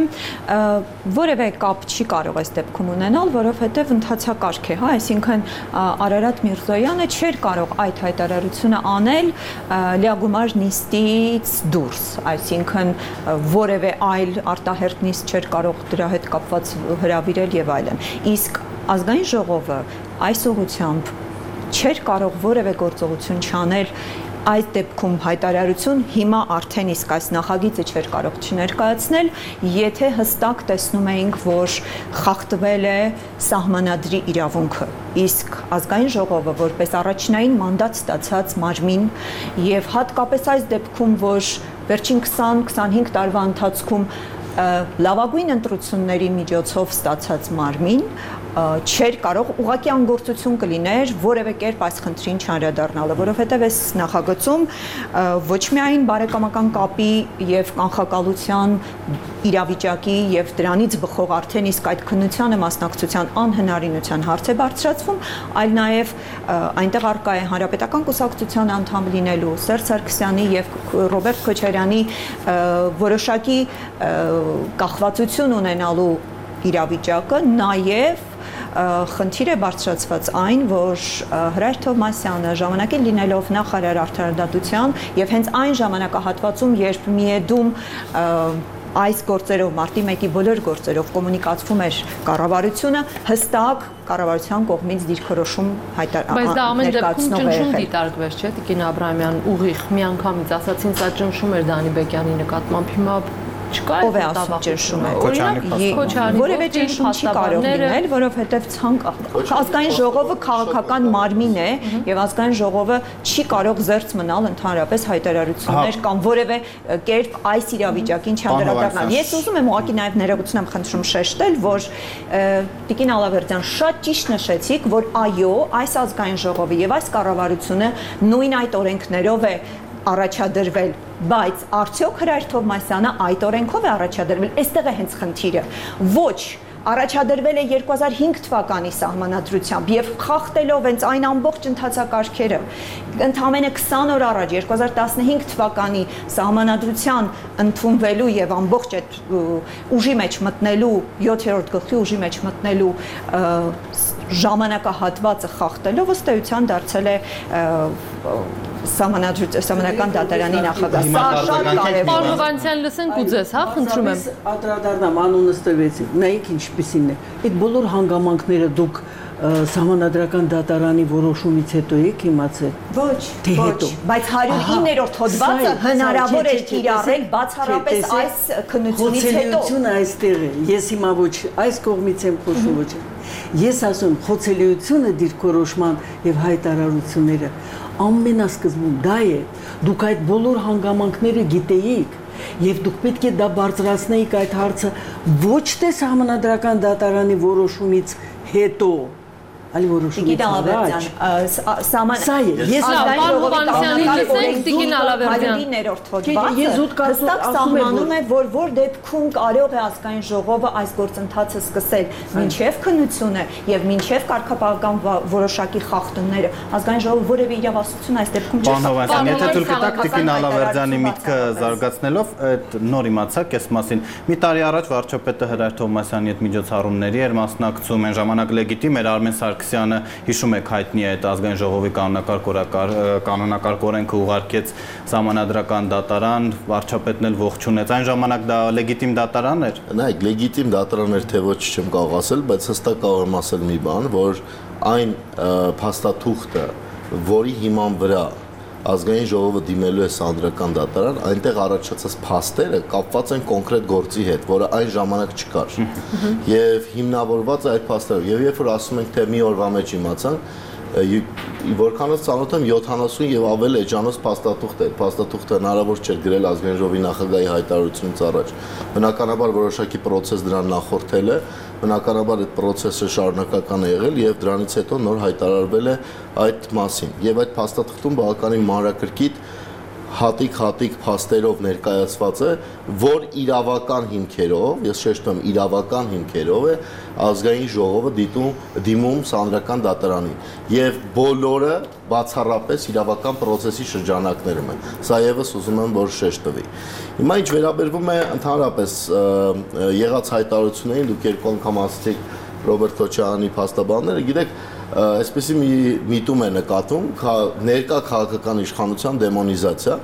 որևէ կապ չի կարող այս դեպքում ունենալ, որովհետև ընթացակարգ է, հա, այսինքն Արարատ Միրզոյանը չէր կարող այդ հայտարարությունը անել լիագումար նիստից դուրս, այսինքն որևէ այլ արտահերթ նիստ չէր կարող դրա հետ կապված հրավիրել եւ այլն։ Իսկ ազգային ժողովը այս ուղղությամբ չէր կարող որևէ գործողություն չանել այս դեպքում հայտարարություն հիմա արդեն իսկ այս նախագիծը չէր կարող չներկայացնել, եթե հստակ տեսնում էինք, որ խախտվել է սահմանադրի իրավունքը։ Իսկ ազգային ժողովը որպես առաջնային մանդատ ստացած մարմին եւ հատկապես այս դեպքում, որ վերջին քսան քսանհինգ տարվա ընթացքում լավագույն ընտրությունների միջոցով ստացած մարմին չէր կարող ուղղակի անգործություն կլիներ որևէ կերպ այս խնդրին չանդրադառնալը, որովհետև այս նախագծում ոչ միայն բարեկամական կապի եւ կանխակալության իրավիճակի եւ դրանից բխող արդեն իսկ այդ քննությանը մասնակցության անհնարինության հարց է բարձրացվում, այլ նաեւ այնտեղ առկա է հանրապետական կուսակցության անդամ լինելու Սերժ Սարգսյանի եւ Ռոբերտ Քոչարյանի որոշակի կախվածություն ունենալու իրավիճակը, նաեւ խնդիր է բարձրացված այն, որ Հրայր Թովմասյանը ժամանակին լինելով նախարար արդարադատության եւ հենց այն ժամանակահատվածում, երբ Միեդում այս գործերով մարտի մեկի բոլոր գործերով կոմունիկացվում էր կառավարությունը, հստակ կառավարության կողմից դիրքորոշում հայտարարել։ Բայց դա ամեն դեպքում ճնշում դիտարկվեց, չէ՞, Տիկին Աբրահամյան, ուղիղ միանգամից ասացին, սա ճնշում էր Դանիբեկյանի նկատմամբ, հիմա չկա ով է ասում ճնշում է, օրինակ որևէ ճնշում չի կարող լինել, որովհետև ցանկ ազգային ժողովը քաղաքական մարմին է եւ ազգային ժողովը չի կարող զերծ մնալ ընդհանրապես հայտարարություններ կամ որևէ կերպ այս իրավիճակին չանդրադառնալ։ Ես ուզում եմ ուղղակի նաեւ ներողություն եմ խնդրում շեշտել, որ Տիկին Ալավերդյան շատ ճիշտ նշեցիք, որ այո, այս ազգային ժողովը եւ այս կառավարությունը նույն այդ օրենքներով է առաջադրվել, բայց արդյոք Հրայր Թովմասյանը այդ օրենքով է առաջադրվել, այստեղ է հենց խնդիրը։ Ոչ, առաջադրվել է երկու հազար հինգ թվականի սահմանադրությամբ եւ խախտելով հենց այն ամբողջ ընթացակարգերը ընդամենը քսան օր առաջ երկու հազար տասնհինգ թվականի սահմանադրության ընդունվելու եւ ամբողջ այդ ուժի մեջ մտնելու յոթերորդ գլխի ուժի մեջ մտնելու ժամանակահատվածը խախտելով ըստ էության դարձել է Սահմանադրական դատարանի նախագահ։ Սա շատ կարևոր է։ Պարոն Հովհաննիսյան, լսենք ու ձեզ, հա, խնդրում եմ։ Անդրադառնամ անունը ստվեցիք։ Նայեք ինչպիսին է։ Այդ բոլոր հանգամանքները դուք Սահմանադրական դատարանի որոշումից հետո եք իմացել։ Ոչ, ոչ, բայց հարյուր իններորդ հոդվածը հնարավոր է կիրառել բացառապես այս քննությունից հետո։ Խոցելիությունը այստեղ է։ Ես հիմա ոչ այս կողմից եմ խոսում, ոչ։ Ես ասում խոցելիությունը դիրքորոշման եւ հայտարարությունները ամենասկզբում դա է, դուք այդ բոլոր հանգամանքները գիտեիք եւ դուք պետք է դա բարձրացնեիք այդ հարցը ոչ թե Սահմանադրական դատարանի որոշումից հետո, այլ որոշումից առաջ։ Սա է, ես Պարոն Հովհաննիսյանի լսենք, Տիկին Ալավերդյան։ Ներորդ հոդվածը հստակ սահմանում է, որ որ դեպքում կարող է ազգային ժողովը այս գործընթացը սկսել մինչև քննությունը եւ մինչև կարգապահական որոշակի խախտումները, ազգային ժողովը որևէ իրավասություն այս դեպքում չի խախտում։ Եթե թույլ կտաք Տիկին Ալավերդյանի միտքը զարգացնելով, այդ նոր իմացաք այս մասին։ Մի տարի առաջ վարչապետը Հրայր Թովմասյանի հետ միջոցառումների էր մասնակցում, այն ժամանակ լեգիտիմ էր Արմեն Սարգսյանը հիշում եք հայտնի է այդ ազգային ժողովի կանոնակարգ կանոնակարգ օրենքը ուղարկեց սահմանադրական դատարան, վարչապետն էլ ողջունեց։ Այն ժամանակ դա լեգիտիմ դատարան էր։ Նայեք, լեգիտիմ դատարան էր թե ոչ չեմ կարող ասել, բայց հստակ կարող եմ ասել մի բան, որ այն փաստաթուղթը, որի հիման վրա ազգային ժողովը դիմելու է սահմանադրական դատարան, այնտեղ առաջացած փաստերը կապված են կոնկրետ գործի հետ, որը այն ժամանակ չկար։ Եվ հիմնավորված է այդ փաստերով։ Եվ երբ որ ասում ենք, թե մի օրվա մեջ իմացանք, որքանով ծանոթ եմ յոթանասուն եւ ավել էջանոց փաստաթուղթ է։ Փաստաթուղթը հնարավոր չէր գրել ազգային ժողովի նախագահի հայտարարությունից առաջ։ Բնականաբար որոշակի process դրան նախորդել է, բնականաբար այդ process-ը շարունակական է եղել եւ դրանից հետո նոր հայտարարվել է այդ մասին։ Եվ այդ փաստաթղթում բավականին մանրակրկիտ հատիկ-հատիկ փաստերով ներկայացված է, որ իրավական հիմքերով, ես շեշտում եմ, իրավական հիմքերով է ազգային ժողովը դիտում դիմում սահմանադրական դատարանին եւ բոլորը բացառապես իրավական process-ի շրջանակներում են։ Սա եւս ուզում եմ որ շեշտվի։ Հիմա ինչ վերաբերվում է ընդհանրապես եղած հայտարարություններին, դուք երկու անգամ ասացիք Ռոբերտ Քոչարյանի փաստաբանները, գիտեք, այսպեսի մի միտում է նկատում ներկա քաղաքական իշխանության դեմոնիզացիա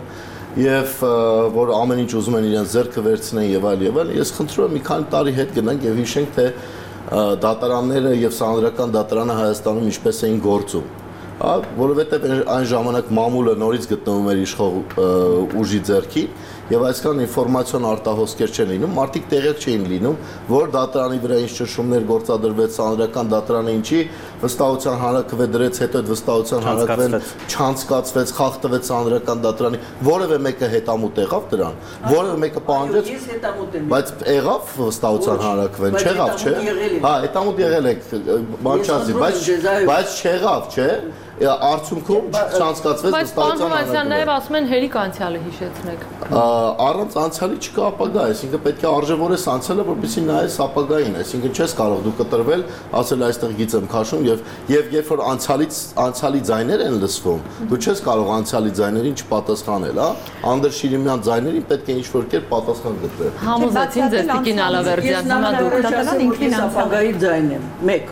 եւ որ ամեն ինչ ուզում են իրենց ձեռքը վերցնեն եւ այլ եւ այլ, ես խնդրում եմ մի քանի տարի հետ գնանք եւ հիշենք թե դատարանները եւ սահմանադրական դատարանը Հայաստանում ինչպես էին գործում, հա, որովհետեւ այն ժամանակ մամուլը նորից գտնվում էր իշխող ուժի ձեռքին եւ այսքան ինֆորմացիոն արտահոսքեր չեն լինում, մարդիկ տեղյակ չէին լինում, որ դատարանի վրա ինչ ճնշումներ գործադրվեց, սահմանադրական դատարանը ինչի վստահության հանրակրվե դրեց, հետո այդ վստահության հանրակրվեն չանցկացվեց, խախտվեց սահմանադրական դատարանի, որևէ մեկը հետամուտ եղավ դրան, որևէ մեկը պահանջեց, բայց եղավ վստահության հանրակրվեն, չեղավ, չէ՞։ Հա, հետամուտ եղել եք, բան չասի, բայց բայց չեղավ, չէ՞։ Արդյունքում չանցկացվեց վստահության հանրակրվեն։ Բայց պարոն նաև ասում են հերիք անցյալը հիշեցնեք։ Առանց անցյալի չկա ապագա, այսինքն պետք է արժևորես անցյալը, որպեսզի նայես ապագային, այսինքն չես կարող դու կտրվել, ասել այստեղ գիծ եմ քաշում եւ եւ երբ որ անցյալից անցյալի ձայներ են լսվում, դու չես կարող անցյալի ձայներին չպատասխանել, հա։ Անդր Շիրիմյան ձայներին պետք է ինչ-որ կերպ պատասխան գտնել։ Համոզեցին ձեզ Տիկին Ալավերդյան, հիմա դուք դատարան ինքնին ապագայի ձայն եմ, մեկ։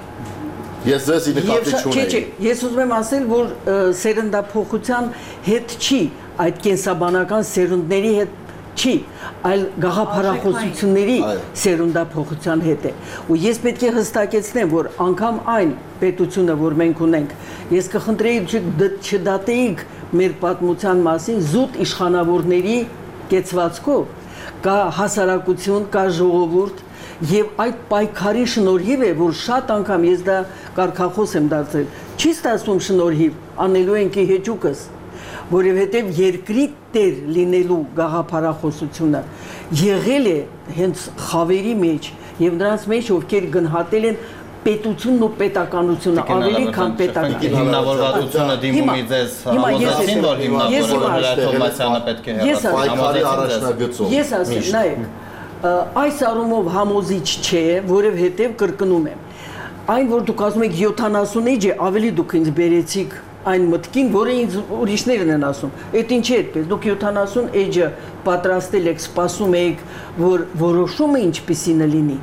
Ես ձեզ նկատի չունեի։ Չէ, ես ուզում եմ ասել, որ սերնդափոխության հետ չի, այդ կենսաբանական սերունդների հետ չի, այլ գաղափարախոսությունների սերունդափոխության հետ է։ Ու ես պետք է հստակեցնեմ, որ անգամ այն պետությունը, որ մենք ունենք, ես կխնդրեի չդատեիք մեր պատմության մասին զուտ իշխանավորների կեցվածքով, կա հասարակություն, կա ժողովուրդ, եւ այդ պայքարի շնորհիվ է, որ շատ անգամ ես դա կարգախոս եմ դարձել, չի ստացվում շնորհիվ, անելու ենք հեճուկս, որովհետեւ երկրի տեր լինելու գաղափարախոսությունը եղել է հենց խավերի մեջ եւ նրանց մեջ ովքեր գնահատել են պետությունն ու պետականությունը ավելի քան պետական։ Հիմնավորվածությունը դիմումի ձեզ համոզեցին, որ հիմնավորվածությունը Թոմասյանը պետք է հեռացնել։ Ես ասեմ, նայեք, այս առումով համոզիչ չէ, որովհետև կրկնում եմ, այն որ դուք ասում եք յոթանասուն էջ է, ավելի դուք ինձ բերեցիք այն մտքին, որը ինձ ուրիշներն են ասում, այդ ինչի է այդպես, դուք յոթանասուն էջը պատրաստել եք, սպասում եք, որ որոշումը ինչպիսին լինի։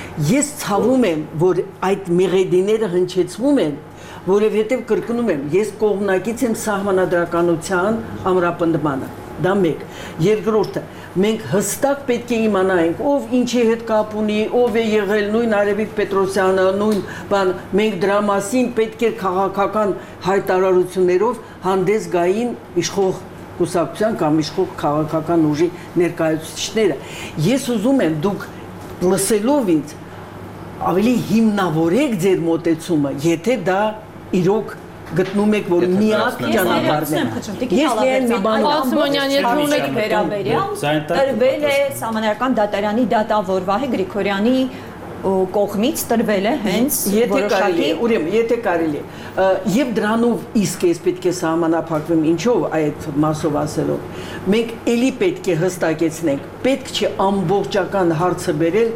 Ես ցավում եմ, որ այդ մեղեդիները հնչեցվում են, որովհետև կրկնում եմ, ես կողմնակից եմ սահմանադրականության ամրապնդմանը, դա մեկ, երկրորդը, մենք հստակ պետք է իմանայինք, ով ինչի հետ կապ ունի, ով է եղել նույն Արևիկ Պետրոսյանը, նույն բան, մենք դրա մասին պետք է քաղաքական հայտարարություններով հանդես գային իշխող կուսակցության կամ իշխող քաղաքական ուժի ներկայացուցիչները։ Ես ուզում եմ դուք լսելով ինձ ավելի հիմնավորեք ձեր մոտեցումը, եթե դա իրոք գտնում եք, որ միակ ճանապարհն է։ Ես միայն մի բան Ասիմոնյան, եթե ունեք վերաբերյալ, տրվել է Սահմանադրական դատարանի դատավոր Վահե Գրիգորյանի կողմից տրվել է հենց որոշակի, ուրեմն, եթե կարելի է, եւ դրանով իսկ ես պետք է սահմանափակվեմ ինչով այդ մասով ասելով։ Մենք էլի պետք է հստակեցնենք, պետք չէ ամբողջական հարցը բերել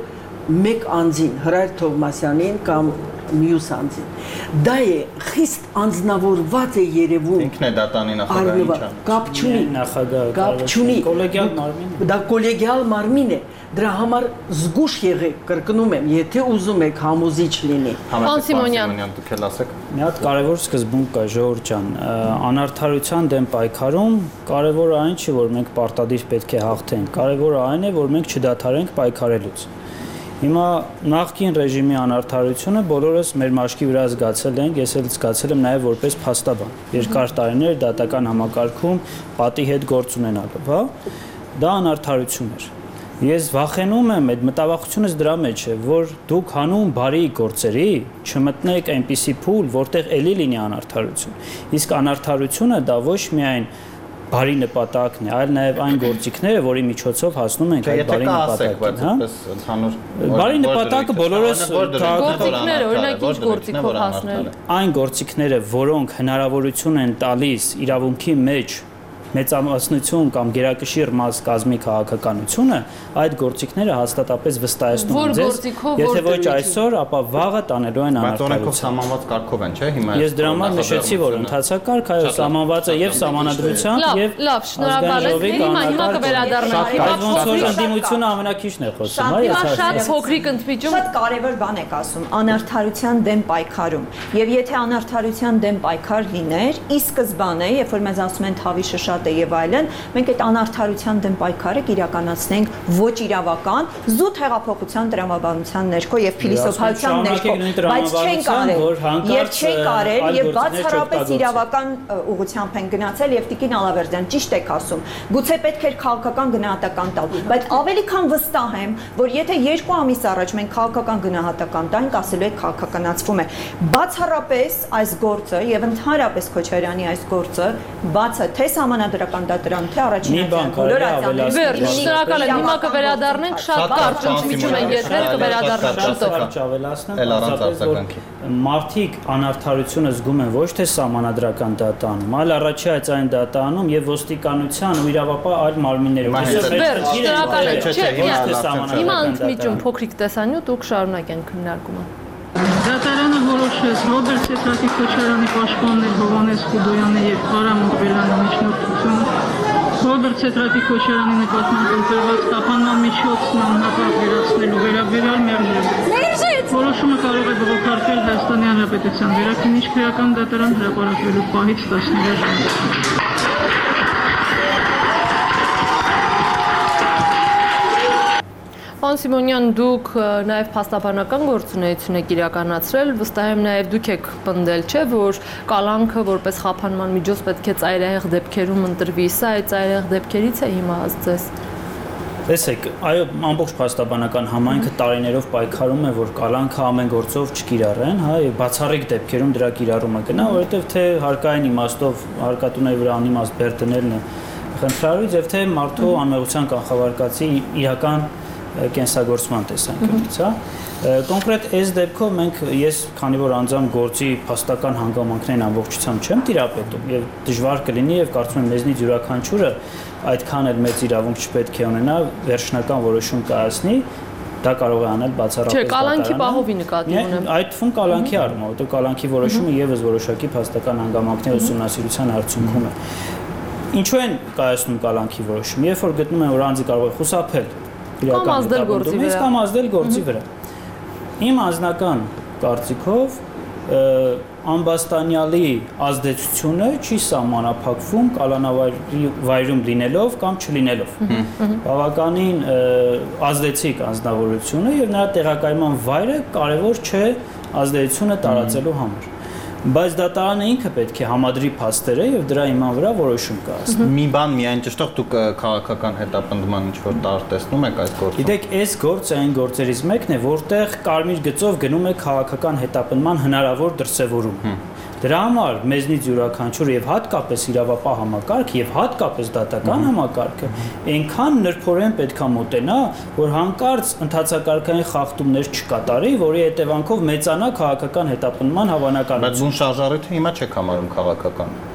մեկ անձին Հրայր Թովմասյանին կամ մյուս անձին։ Դա է խիստ անձնավորված է երևում։ Ինքն է դատանի նախագահը։ Կապ չունի նախագահը, կապ չունի, կոլեգիալ մարմին։ Դա կոլեգիալ մարմին է։ Դրա համար զգուշ եղեք, կրկնում եմ, եթե ուզում եք համոզիչ լինի։ Պարոն Սիմոնյան, դուք էլ ասեք։ Մի հատ կարևոր սկզբունք կա, Ժողովուրդ ջան, անարդարության դեմ պայքարում կարևորը այն չի, որ մենք պարտադիր պետք է հաղթենք, կարևորը այն է, որ մենք չդադարենք պայքարելուց։ Հիմա նախկին ռեժիմի անարդարությունը բոլորս մեր մաշկի վրա զգացել ենք, ես էլ զգացել եմ նաև որպես փաստաբան։ Երկար տարիներ դատական համակարգում պատի հետ գործ ունենալով, հա։ Դա անարդարություն էր։ Ես վախենում եմ, այդ մտավախությունս դրա մեջ է, որ դուք հանուն բարի գործերի չմտնեք այնպիսի փուլ, որտեղ էլի լինի անարդարություն։ Իսկ անարդարությունը դա ոչ միայն բարի նպատակն է, այլ նաև այն գործիքները, որի միջոցով հասնում ենք այդ բարի նպատակին, հա։ Բարի նպատակը բոլորս գործիքները, օրինակ ինչ գործիքով հասնել։ Այն գործիքները, որոնք հնարավորություն են տալիս իրավունքի մեջ մեծամասնություն կամ գերակշիռ մաս կազմի քաղաքականությունը, այդ գործիքները հաստատապես վստահեցնում են ձեզ, եթե ոչ այսօր, ապա վաղը տանելու են անարդարություն։ Սահմանված կարգով են, չէ՞, հիմա։ Ես դրա համար նշեցի, որ ընթացակարգ, այո, սահմանված է եւ սահմանադրությամբ եւ լավ, շնորհակալ եմ։ Հիմա հիմա կվերադառնանք։ Բայց ոնց որ ընդդիմությունը ամենակիչն է խոսում, հա, ես շատ փոքրիկ ընդմիջում։ Շատ կարևոր բան եք ասում, անարդարության դեմ պայքարում։ Եվ եթե անարդարության դեմ պայքար լիներ, ի սկզբանե, երբ որ մեզ ասում են թավի շշատ եւ այլն, մենք այդ անարդարության դեմ պայքարը կիրականացնենք ոչ իրավական, զուտ հեղափոխության տրամաբանության ներքո եւ փիլիսոփայության ներքո, բայց չեն կարել, եւ չեն կարել եւ բացառապես իրավական ուղղությամբ են գնացել եւ Տիկին Ալավերդյան ճիշտ եք ասում, գուցե պետք էր քաղաքական գնահատական տալ, բայց ավելի քան վստահ եմ, որ եթե երկու ամիս առաջ մենք քաղաքական գնահատական տանք, ասելու եք քաղաքականացվում է, բացառապես այս գործը եւ ընդհանրապես Քոչարյանի այս գործը բացը թե սահմանադրական դատարան թե առաջին անգամ բոլոր ատյանների վերջ շնորհակալ եմ հիմա կվերադառնանք շատ կարճ ընդմիջում են երկրները կվերադառնանք շուտով ավելացնեմ մարդիկ անարդարությունը զգում են ոչ թե սահմանադրական դատարանում, այլ առաջայց այն դատարանում եւ ոստիկանության ու իրավապահ այլ մարմիններում։ Վերջ շնորհակալ եմ։ Հիմա ընդմիջում փոքրիկ տեսանյութ ու կշարունակենք քննարկումը։ Դատարանը որոշեց Ռոբերտ Սեթրատի Քոչարյանի պաշտպաններ Հովհաննես Խուդոյանի եւ Կարամ Ուրբելյանի միջնորդությունը Ռոբերտ Սեթրատի Քոչարյանի նկատմամբ ընտրված տապանման միջոցն անհապաղ վերացնելու վերաբերյալ մերժել։ Որոշումը կարող է բողոքարկել Հայաստանի Հանրապետության Վերաքննիչ քրեական դատարան հրապարակվելու պահից տասներորդ ժամանակ։ Պարոն Սիմոնյան, դուք նաև փաստաբանական գործունեություն եք իրականացրել, վստահ եմ նաև դուք եք պնդել, չէ, որ կալանքը որպես խափանման միջոց պետք է ծայրահեղ դեպքերում ընտրվի, սա այդ ծայրահեղ դեպքերից է հիմա ձեզ։ Տեսեք, այո, ամբողջ փաստաբանական համայնքը տարիներով պայքարում է, որ կալանքը ամեն գործով չկիրառեն, հա, եւ բացառիկ դեպքերում դրա կիրառումը գնա, որովհետեւ թե հարկային իմաստով հարկատուների վրա անիմաստ բեր դնելն է խնդրալից եւ թե մարդու անմեղության կանխավարկածի իրական կենսագործման տեսանկյունից, հա։ Կոնկրետ այս դեպքով մենք ես քանի որ անձամբ գործի փաստական հանգամանքներն ամբողջությամբ չեմ տիրապետում եւ դժվար կլինի եւ կարծում եմ մեզնից յուրաքանչյուրը այդքան էլ մեծ իրավունք չպետք է ունենա վերջնական որոշում կայացնի, դա կարող է անել բացառապես Չէ, կալանքի պահովի նկատի ունեմ։ Այդ թվում կալանքի առումով, որտեղ կալանքի որոշումը եւս որոշակի փաստական հանգամանքների ուսումնասիրության արդյունքում է։ Ինչու են կայացնում կալանքի որոշում, երբ որ գտնում են որ անձը կարող է խուսափել կամ ազդել գործի վրա կամ ազդել գործի վրա։ Իմ անձնական կարծիքով ամբաստանյալի ազդեցությունը չի սահմանափակվում կալանավայրում լինելով կամ չլինելով։ Բավականին ազդեցիկ անձնավորությունը եւ նրա տեղակայման վայրը կարեւոր չէ ազդեցությունը տարածելու համար։ Բայց դատարանը ինքը պետք է համադրի փաստերը եւ դրա հիման վրա որոշում կայացնի։ Մի բան միայն ճշտող դուք քաղաքական հետապնդման ինչ-որ տար տեսնում եք այս գործում։ Գիտեք, այս գործը այն գործերից մեկն է, որտեղ կարմիր գծով գնում է քաղաքական հետապնդման հնարավոր դրսևորում։ Դրա համար մեզնից յուրաքանչյուր եւ հատկապես իրավապահ համակարգ եւ հատկապես դատական համակարգը այնքան նրբորեն պետքա մոտենա, որ հանկարծ ընդհանցակարգային խախտումներ չկատարի, որի հետևանքով մեծանա քաղաքական հետապնդման հավանականությունը։ Բայց զուն շարժառիթը հիմա չեք համարում քաղաքական,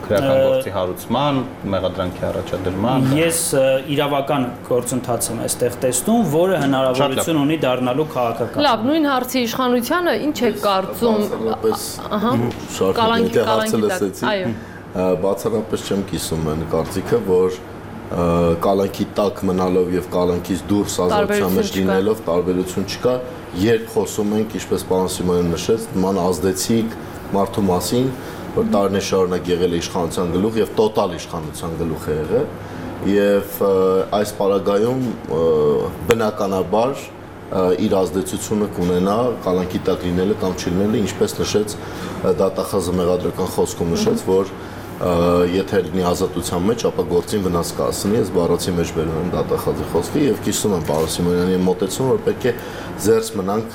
քրեական գործի հարուցման, մեղադրանքի առաջադրման։ Ես իրավական գործընթաց եմ այստեղ տեսնում, որը հնարավորություն ունի դառնալու քաղաքական։ Լավ, նույն հարցի իշխանությանը ինչ է կարծում։ Ահա։ Կալանքի կալանքի։ Այո։ Բացառապես չեմ կիսում այն կարծիքը, որ կալանքի տակ մնալով եւ կալանքից դուրս ազատության մեջ լինելով տարբերություն չկա, երբ խոսում ենք, ինչպես պարոն Սիմոնյանը նշեց, նման ազդեցիկ մարդու մասին, որ տարիներ շարունակ եղել է իշխանության գլուխ եւ տոտալ իշխանության գլուխ է եղել, եւ այս պարագայում բնականաբար իր ազդեցությունը կունենա կալանքի տակ լինելը կամ չլինելը, ինչպես նշեց դատախազը մեղադրական խոսքում նշեց, որ եթե լինի ազատության մեջ, ապա գործին վնաս կհասնի, ես բառացի մեջ բերում եմ դատախազի խոսքը եւ կիսում եմ պարոն Սիմոնյանի մոտեցումը, որ պետք է զերծ մնանք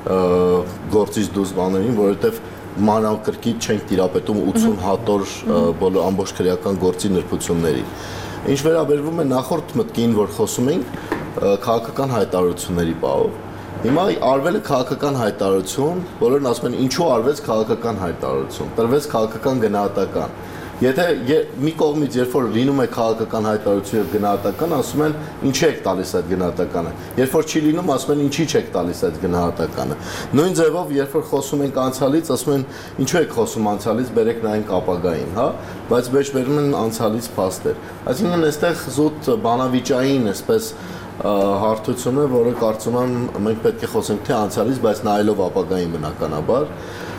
գործից դուրս բաներին, որովհետեւ մանրակրկիտ չենք տիրապետում ութսուն հատոր բոլոր ամբողջ քրեական գործի նրբությունների։ Ինչ վերաբերվում է նախորդ մտքին, որ խոսում ենք քաղաքական հայտարարությունների բաղով, հիմա արվել է քաղաքական հայտարարություն, բոլորն ասում են ինչու արվեց քաղաքական հայտարարություն, տրվեց քաղաքական գնահատական։ Եթե մի կողմից երբ որ լինում է քաղաքական հայտարարություն եւ գնահատական, ասում են ինչի եք տալիս այդ գնահատականը։ Երբ որ չի լինում, ասում են ինչի չեք տալիս այդ գնահատականը։ Նույն ձևով երբ որ խոսում ենք անցյալից, ասում են ինչու եք խոսում անցյալից, բերեք նայենք ապագային, հա, բայց մեջ բերում են անցյալից փաստեր։ Այսինքն այստեղ զուտ բանավիճային, այսպես հարթություն է, որը կարծում եմ մենք պետք է խոսենք թե անցյալից, բայց նայելով ապագային բնականաբար,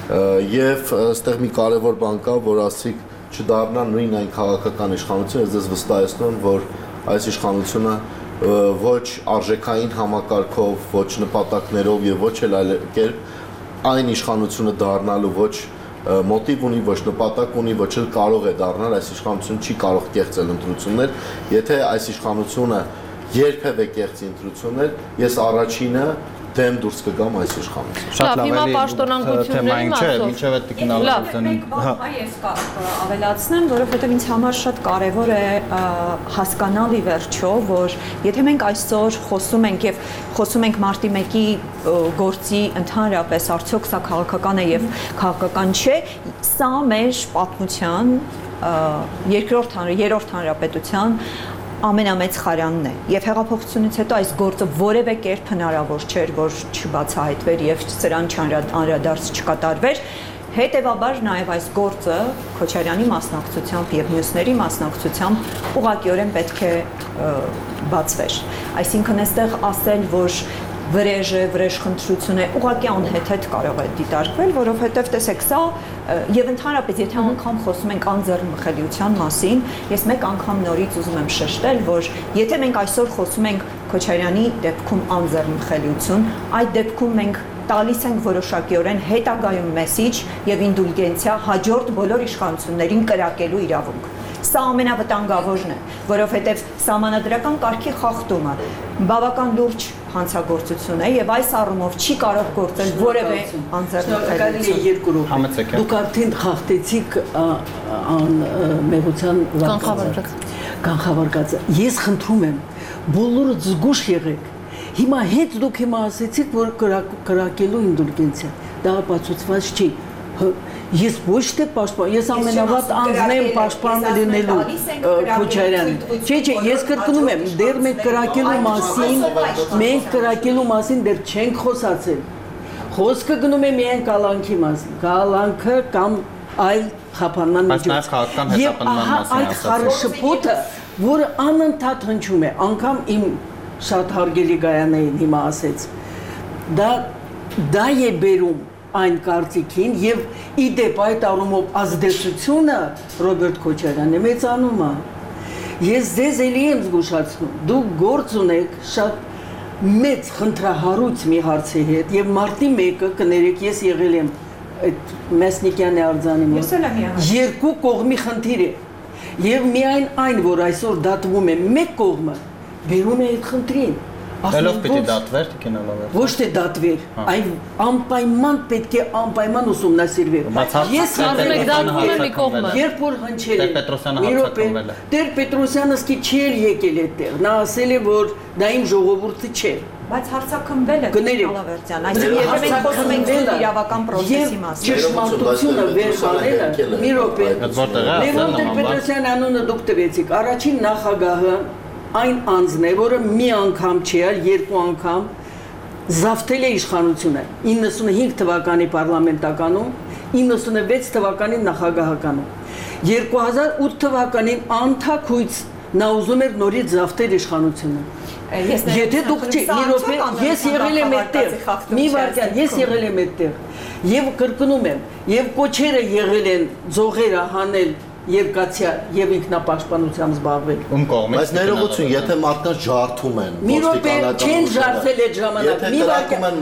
եւ այստեղ մի կարևոր բան կա, որ ասիկ չդառնա նույն այն քաղաքական իշխանությունը, ես ձեզ վստահեցնում եմ, որ այս իշխանությունը ոչ արժեքային համակարգով, ոչ նպատակներով եւ ոչ էլ այլ կերպ այն իշխանությունը դառնալու ոչ մոտիվ ունի, ոչ նպատակ ունի, ոչ էլ կարող է դառնալ, այս իշխանությունը չի կարող կեղծել ընտրություններ, եթե այս իշխանությունը երբևէ կեղծի ընտրություններ, ես առաջինը դեմ դուրս կգամ այս իշխանության։ Շատ լավ է թեմային չէ, մինչև այդ տիկին Ալավերդյանին։ Հա, ես ավելացնեմ, որովհետև ինձ համար շատ կարևոր է հասկանալ ի վերջո, որ եթե մենք այսօր խոսում ենք եւ խոսում ենք մարտի մեկի գործի ընդհանրապես արդյոք սա քաղաքական է եւ քաղաքական չէ, սա մեր պատմության երկրորդ, երրորդ հանրապետության ամենամեծ խարանն է եւ հեղափոխությունից հետո այս գործը որևէ կերպ հնարավոր չէր որ չբացահայտվեր եւ սրան չանդրադարձ չկատարվեր հետեւաբար նաեւ այս գործը Քոչարյանի մասնակցությամբ եւ մյուսների մասնակցությամբ ուղղակիորեն պետք է բացվեր այսինքն այստեղ ասել որ վրեժ է, վրեժխնդրություն է, ուղղակի անհեթեթ կարող է դիտարկվել, որովհետև տեսեք, սա եւ ընդհանրապես եթե անգամ խոսում ենք անձեռնմխելիության մասին, ես մեկ անգամ նորից ուզում եմ շեշտել, որ եթե մենք այսօր խոսում ենք Քոչարյանի դեպքում անձեռնմխելիություն, այդ դեպքում մենք տալիս ենք որոշակիորեն հետագայում մեսիջ եւ ինդուլգենցիա հաջորդ բոլոր իշխանություններին կրակելու իրավունք։ Սա ամենավտանգավորն է, որովհետև սահմանադրական կարգի խախտումը բավական լուրջ հանցագործություն է եւ այս առումով չի կարող գործել որևէ անձեռնմխելիություն։ Համեցեք։ Դուք արդեն խախտեցիք մեղության կանխավարկածը։ Ես խնդրում եմ, բոլորը զգուշ եղեք։ Հիմա հետ դուք հիմա ասեցիք, որ կրակելու ինդուլգենցիա, դա ապացուցված չի։ Ես ոչ թե պաշտպան, ես ամենավատ անձն եմ պաշտպան լինելու Քոչարյանի։ Չէ, չէ, ես կրկնում եմ, դեռ մենք կրակելու մասին, մենք կրակելու մասին դեռ չենք խոսացել։ Խոսքը գնում է միայն կալանքի մասին, կալանքը կամ այլ խափանման միջոց։ Եվ ահա այդ խառնշփոթը, որը անընդհատ հնչում է, անգամ իմ շատ հարգելի Գայանային հիմա ասեց, դա դա է բերում այն կարծիքին եւ ի դեպ այդ առումով ազդեցությունը Ռոբերտ Քոչարյանի մեծանում է։ Ես ձեզ էլի եմ զգուշացնում, դուք գործ ունեք շատ մեծ խնդրահարույց մի հարցի հետ եւ մարտի մեկը կներեք ես եղել եմ այդ Մեսնիկյանի արձանի մոտ։ Երկու կողմի խնդիր է եւ միայն այն որ այսօր դատվում է մեկ կողմը բերում է այդ խնդրին Այլով պիտի դատվեր Տիկին Ալավերդյան։ Ոչ թե դատվեր, այլ անպայման պետք է անպայման ուսումնասիրվեր։ Ես արդեն դատվում եմ մի կողմը։ Երբ որ հնչել Տեր Պետրոսյանը հարձակվել է։ Տեր Պետրոսյանը սկի չէր եկել այդտեղ։ Նա ասել է, որ դա իմ ժողովուրդը չէ։ Բայց հարցակմվել է Ալավերդյան, այսինքն եթե մենք խոսում ենք իրավական process-ի մասին։ Ճշմարտությունը վեր հանելը մի րոպե։ Լևոն Տեր-Պետրոսյանի անունը դուք տվեցիք։ Առաջին նախագահը այն անձն է, որը մի անգամ չի, այլ երկու անգամ զավթել է իշխանությունը իննսունհինգ թվականի պարլամենտականում, իննսունվեց թվականի նախագահականում։ երկու հազար ութ թվականին անթաքույց նա ուզում էր նորից զավթել իշխանությունը։ Եթե դուք չի, մի րոպե, ես եղել եմ այդտեղ, մի վարքյան, ես եղել եմ այդտեղ եւ կրկնում եմ, եւ կոչերը եղել են ձողերը հանել երկացիա եւ ինքնապաշտպանությամբ զբաղվել։ Ում կողմից։ Բայց ներողություն, եթե մարդկանց ջարդում են, մի րոպե չեն ջարդել այդ ժամանակ։ Մի վարքյան,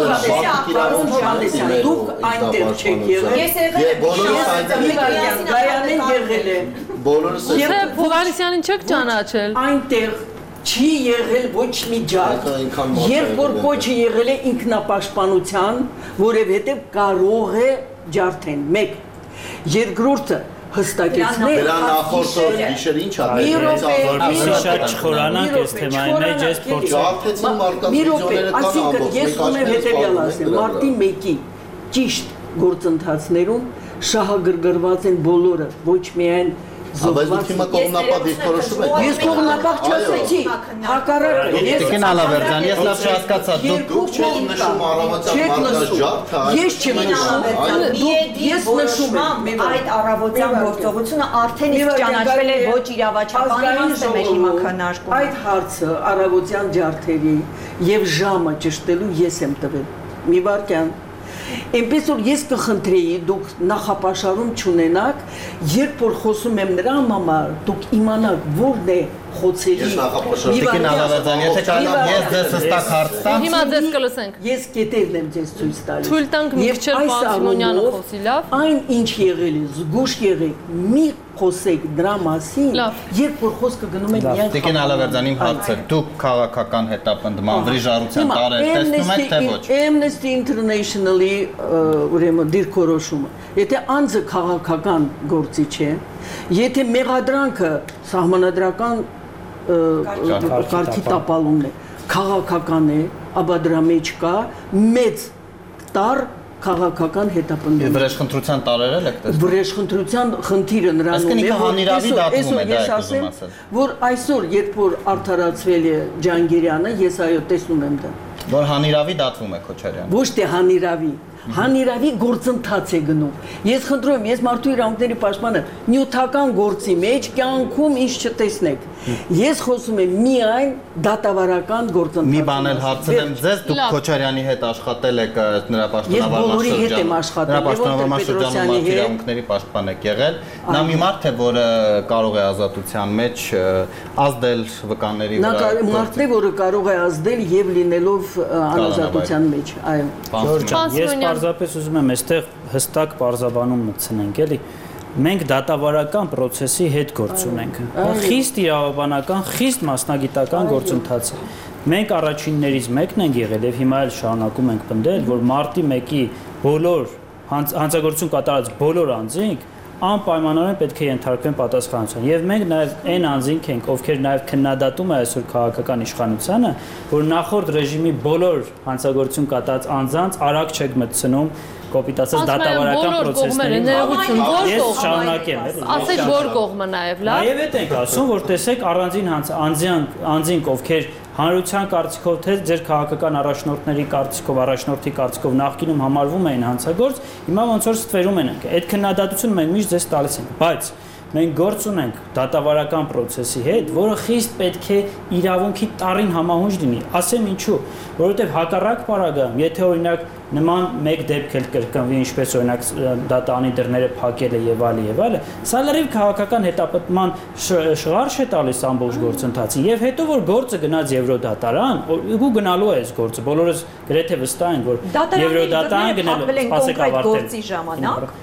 պարոն Հովհաննիսյան, դուք այնտեղ չեք եղել։ Ես եղել եմ բոլորս այնտեղ Գայանեն եղել է։ Բոլորս Եվ Հովհաննիսյանին չեք ճանաչել։ Այնտեղ չի եղել ոչ մի ջարդ, երբ որ կոչը եղել է ինքնապաշտպանության, որովհետև կարող է ջարդեն։ Մեկ, երկրորդը հստակեցնել դրա նախորդ գիշեր ինչ ա մի րոպե շատ չխորանանք այս թեմայի մեջ այս փորձը մի րոպե այսինքն ես ուզում եմ հետևյալ ասեմ մարտի մեկի ճիշտ գործընթացներում շահագրգռված են բոլորը ոչ միայն Բայց դուք հիմա կողմնապատ դիրքորոշում եք։ Ես կողմնապատ չասեցի, հակառակը։ Տիկին Ալավերդյան, ես լավ չհասկացա, դուք չեք նշում առավոտյան մարդկանց ջարդը, ես չեմ նշում։ Ես նշում եմ այդ առավոտյան գործողությունը արդեն իսկ ճանաչվել է ոչ իրավաչափանի մասը մեր հիմա քննարկում։ Այդ հարցը առավոտյան ջարդերի եւ ժամը ճշտելու ես եմ տվել։ Մի վարքյան Այնպես որ ես կխնդրեի դուք նախապաշարում չունենաք, երբ որ խոսում եմ նրա համար, դուք իմանաք որն է խոցելի։ Տիկին Ալավերդյան, եթե կարող ես ձեզ հստակ հարց տամ։ Հիմա ձեզ կլսենք։ Ես կետերն եմ ձեզ ցույց տալիս։ Թույլ տանք Միքչել Պանսիմոնյանը խոսի, լավ։ Այն ինչ եղել է, զգուշ եղեք, մի խոսեք դրա մասին, երբ որ խոսքը գնում է միայն Տիկին Ալավերդյան, իմ հարցը, դուք քաղաքական հետապնդման վրիժառության տարեր տեսնում եք թե ոչ։ Amnesty International-ի ուրեմն դիրքորոշումը, եթե անձը քաղաքական գործիչ է, եթե մեղադրանքը սահմանադրական կարգի տապալումն է, քաղաքական է, ապա դրա մեջ կա մեծ տար քաղաքական հետապնդում։ Վրեժխնդրության տարերել եք տեսնում։ Վրեժխնդրության խնդիրը նրանում է, որ այսօր ես ասեմ, որ այսօր երբ որ արդարացվել է Ջանգիրյանը, ես այո տեսնում եմ դա։ Որ հանիրավի դատվում է Քոչարյանը։ Ոչ թե հանիրավի, հանիրավի գործընթաց է գնում։ Ես խնդրում եմ, ես մարդու իրավունքների պաշտպանը նյութական գործի մեջ կյանքում ինչ չտեսնեք։ Ես խոսում եմ միայն դատավարական գործընթացի։ Մի բան էլ հարցնեմ ձեզ, դուք Քոչարյանի հետ աշխատել եք նրա պաշտպանավարման շրջանում, նրա պաշտպանավարման շրջանում մարդու իրավունքների պաշտպան եք եղել։ Նա մի մարդ է, որը կարող է ազատության մեջ ազդել վկաների վրա։ Նա մարդն է, որը կարող է ազդել եւ լինելով անազատության մեջ, այո։ Ես պարզապես ուզում եմ այստեղ հստակ պարզաբանում մտցնենք, էլի։ Մենք դատավարական process-ի հետ գործ ունենք։ Խիստ իրավաբանական, խիստ մասնագիտական գործընթաց է։ Մենք առաջիններից մեկն ենք եղել եւ հիմա էլ շարունակում ենք պնդել, որ մարտի մեկի բոլոր հանցագործություն կատարած բոլոր անձինք անպայմանորեն պետք է ենթարկվեն պատասխանատվության։ Եվ մենք նաև այն անձինք ենք, ովքեր նաև քննադատում է այսօր քաղաքական իշխանությանը, որ նախորդ ռեժիմի բոլոր հանցագործություն կատարած անձանց արագ չեք մտցնում կոպիտ ասած դատավարական process-ների։ Ես շարունակեմ, ասեք որ կողմը նաև, լավ։ Նաև այդ ենք ասում, որ տեսեք առանձին անձինք, ովքեր հանրության կարծիքով թե ձեր քաղաքական առաջնորդների կարծիքով, առաջնորդի կարծիքով նախկինում համարվում էին հանցագործ, հիմա ոնց որ ստվերում են։ Այդ քննադատությունը մենք միշտ ձեզ տալիս ենք, բայց մենք գործ ունենք դատավարական process-ի հետ, որը խիստ պետք է իրավունքի տառին համահունչ լինի։ Ասեմ ինչու, որովհետև հակառակ պարագայում, եթե օրինակ նման մեկ դեպք էլ կրկնվի, ինչպես օրինակ դատարանի դռները փակելը եւ այլը եւ այլը, սա լրիվ քաղաքական հետապնդման շղարշ է տալիս ամբողջ գործընթացին եւ հետո որ գործը գնաց Եվրոդատարան, ու գնալու է այս գործը, բոլորս գրեթե վստահ ենք, որ Եվրոդատարան գնալու, սպասեք ավարտել։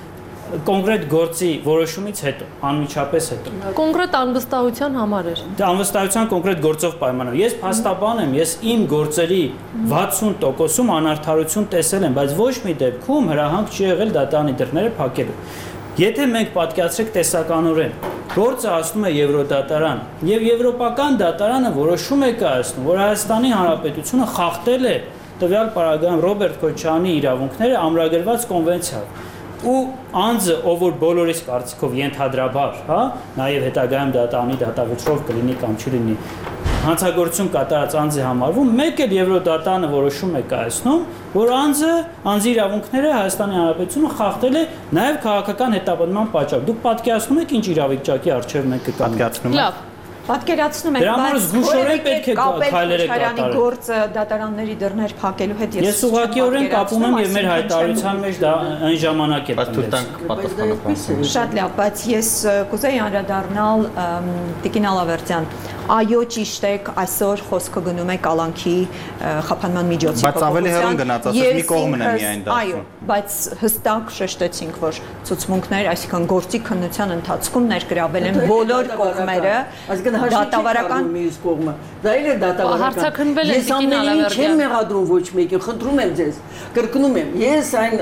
կոնկրետ գործի որոշումից հետո, անմիջապես հետո։ Կոնկրետ անվստահության համար էր։ Դա անվստահության կոնկրետ գործով պայմանով։ Ես փաստաբան եմ, ես իմ գործերի վաթսուն տոկոսում անարդարություն տեսել եմ, բայց ոչ մի դեպքում հրահանգ չի եղել դատարանի դռները փակելու։ Եթե մենք պատկերացրեք տեսականորեն, գործը հասնում է Եվրոդատարան, եւ եվրոպական դատարանը որոշում է կայացնում, որ Հայաստանի Հանրապետությունը խախտել է տվյալ պարագայում Ռոբերտ Քոչարյանի իրավունքները ամրագրված կոնվենցիայով։ Ու անձը, ով որ բոլորիս կարծիքով ենթադրաբար, հա, նաև հետագայում դատարանի դատավճռով կլինի կամ չլինի, հանցագործություն կատարած անձ է համարվում, մեկ էլ Եվրոդատարանը որոշում է կայացնում, որ անձը, անձի իրավունքները Հայաստանի Հանրապետությունը խախտել է նաև քաղաքական հետապնդման պատճառով։ Դուք պատկերացնում եք ինչ իրավիճակի առջև մենք կկանգնեցնում ենք։ Լավ։ Պատկերացնում եք, բայց զգուշորեն պետք է քայլերը կատարել գործը դատարանների դռներ փակելու հետ ես ուղղակիորեն կապում եմ եւ մեր հայտարարության մեջ դա այն ժամանակ է պատասխանը։ Շատ լավ, բայց ես կուզեի անդրադառնալ Տիկին Ալավերդյան։ Այո, ճիշտ եք, այսօր խոսքը գնում է կալանքի խափանման միջոցի փոփոխության։ Բայց ավելի հեռուն գնաց, ասես մի կողմն է միայն դա։ Այո, բայց հստակ շեշտեցինք, որ ցուցմունքներ, այսինքն գործի քննության ընթացքում ներգրավել են բոլոր կողմերը, դատավարական մյուս կողմը։ Դա էլ է դատավարական։ Հարցաքննվել է Տիկին Ալավերդյան։ Ես չեմ մեղադրում ոչ մեկին, խնդրում եմ ձեզ, կրկնում եմ, ես այն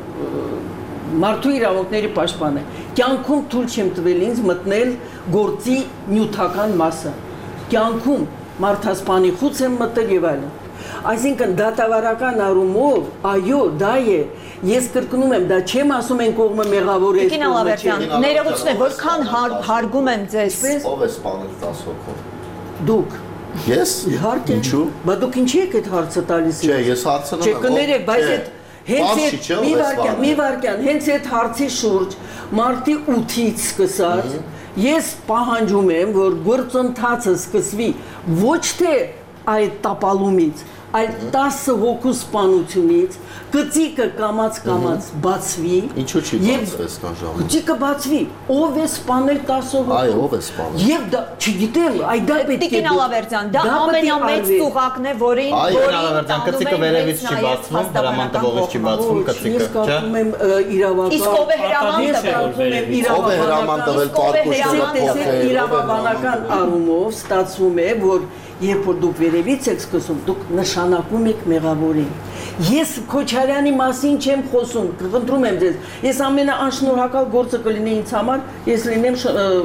մարդու իրավունքների պաշտպան եմ։ Կյանքում թույլ չեմ տվել ինձ մտնել գործի նյութական մասը։ Կյանքում մարդասպանի խուց եմ մտել եւ այլն։ Այսինքն դատավարական առումով, այո, դա է։ Ես կրկնում եմ, դա չեմ ասում են կողմը մեղավոր է։ Տիկին Ալավերդյան, ներողություն է, որքան հարգում եմ ձեզ։ Ո՞վ է սպանել տասը հոգով։ Դուք։ Ես։ Իհարկե։ Ինչու՞։ Բայց դուք ինչի եք այդ հարցը տալիս։ Չէ, ես հարցնում եմ։ Չէ, կներեք, բայց այդ հենց այդ մի վարքյան, մի վարքյան, հենց այդ հարցի շուրջ մարտի ութից սկսած ես պահանջում եմ, որ գործընթացը սկսվի ոչ թե այդ տապալումից, այլ տասը հոգու սպանությունից, գծիկը կամած-կամած բացվի։ Ինչու՞ չի բացվես կան ժամանակ։ Գծիկը բացվի, ով է սպանել տասը հոգու։ Այո, ով է սպանել։ Եվ դա, չգիտեմ, այ դա պետք է։ Տիկին Ալավերդյան, դա ամենամեծ ծուղակն է, որին Այո, Ալավերդյան, գծիկը վերևից չի բացվում, հրաման տվողից չի բացվում գծիկը, Ես կարծում եմ իրավական։ Իսկ ով է հրաման տվել։ Ով է հրաման տվել պարկուշները փոխել։ Իրավաբանական առումով ստացվում է, որ երբ որ դուք վերևից եք սկսում, դուք նշանակում եք մեղավորին։ Ես Քոչարյանի մասին չեմ խոսում, խնդրում եմ ձեզ։ Ես ամենաանշնորհակալ գործը կլինի ինձ համար, ես լինեմ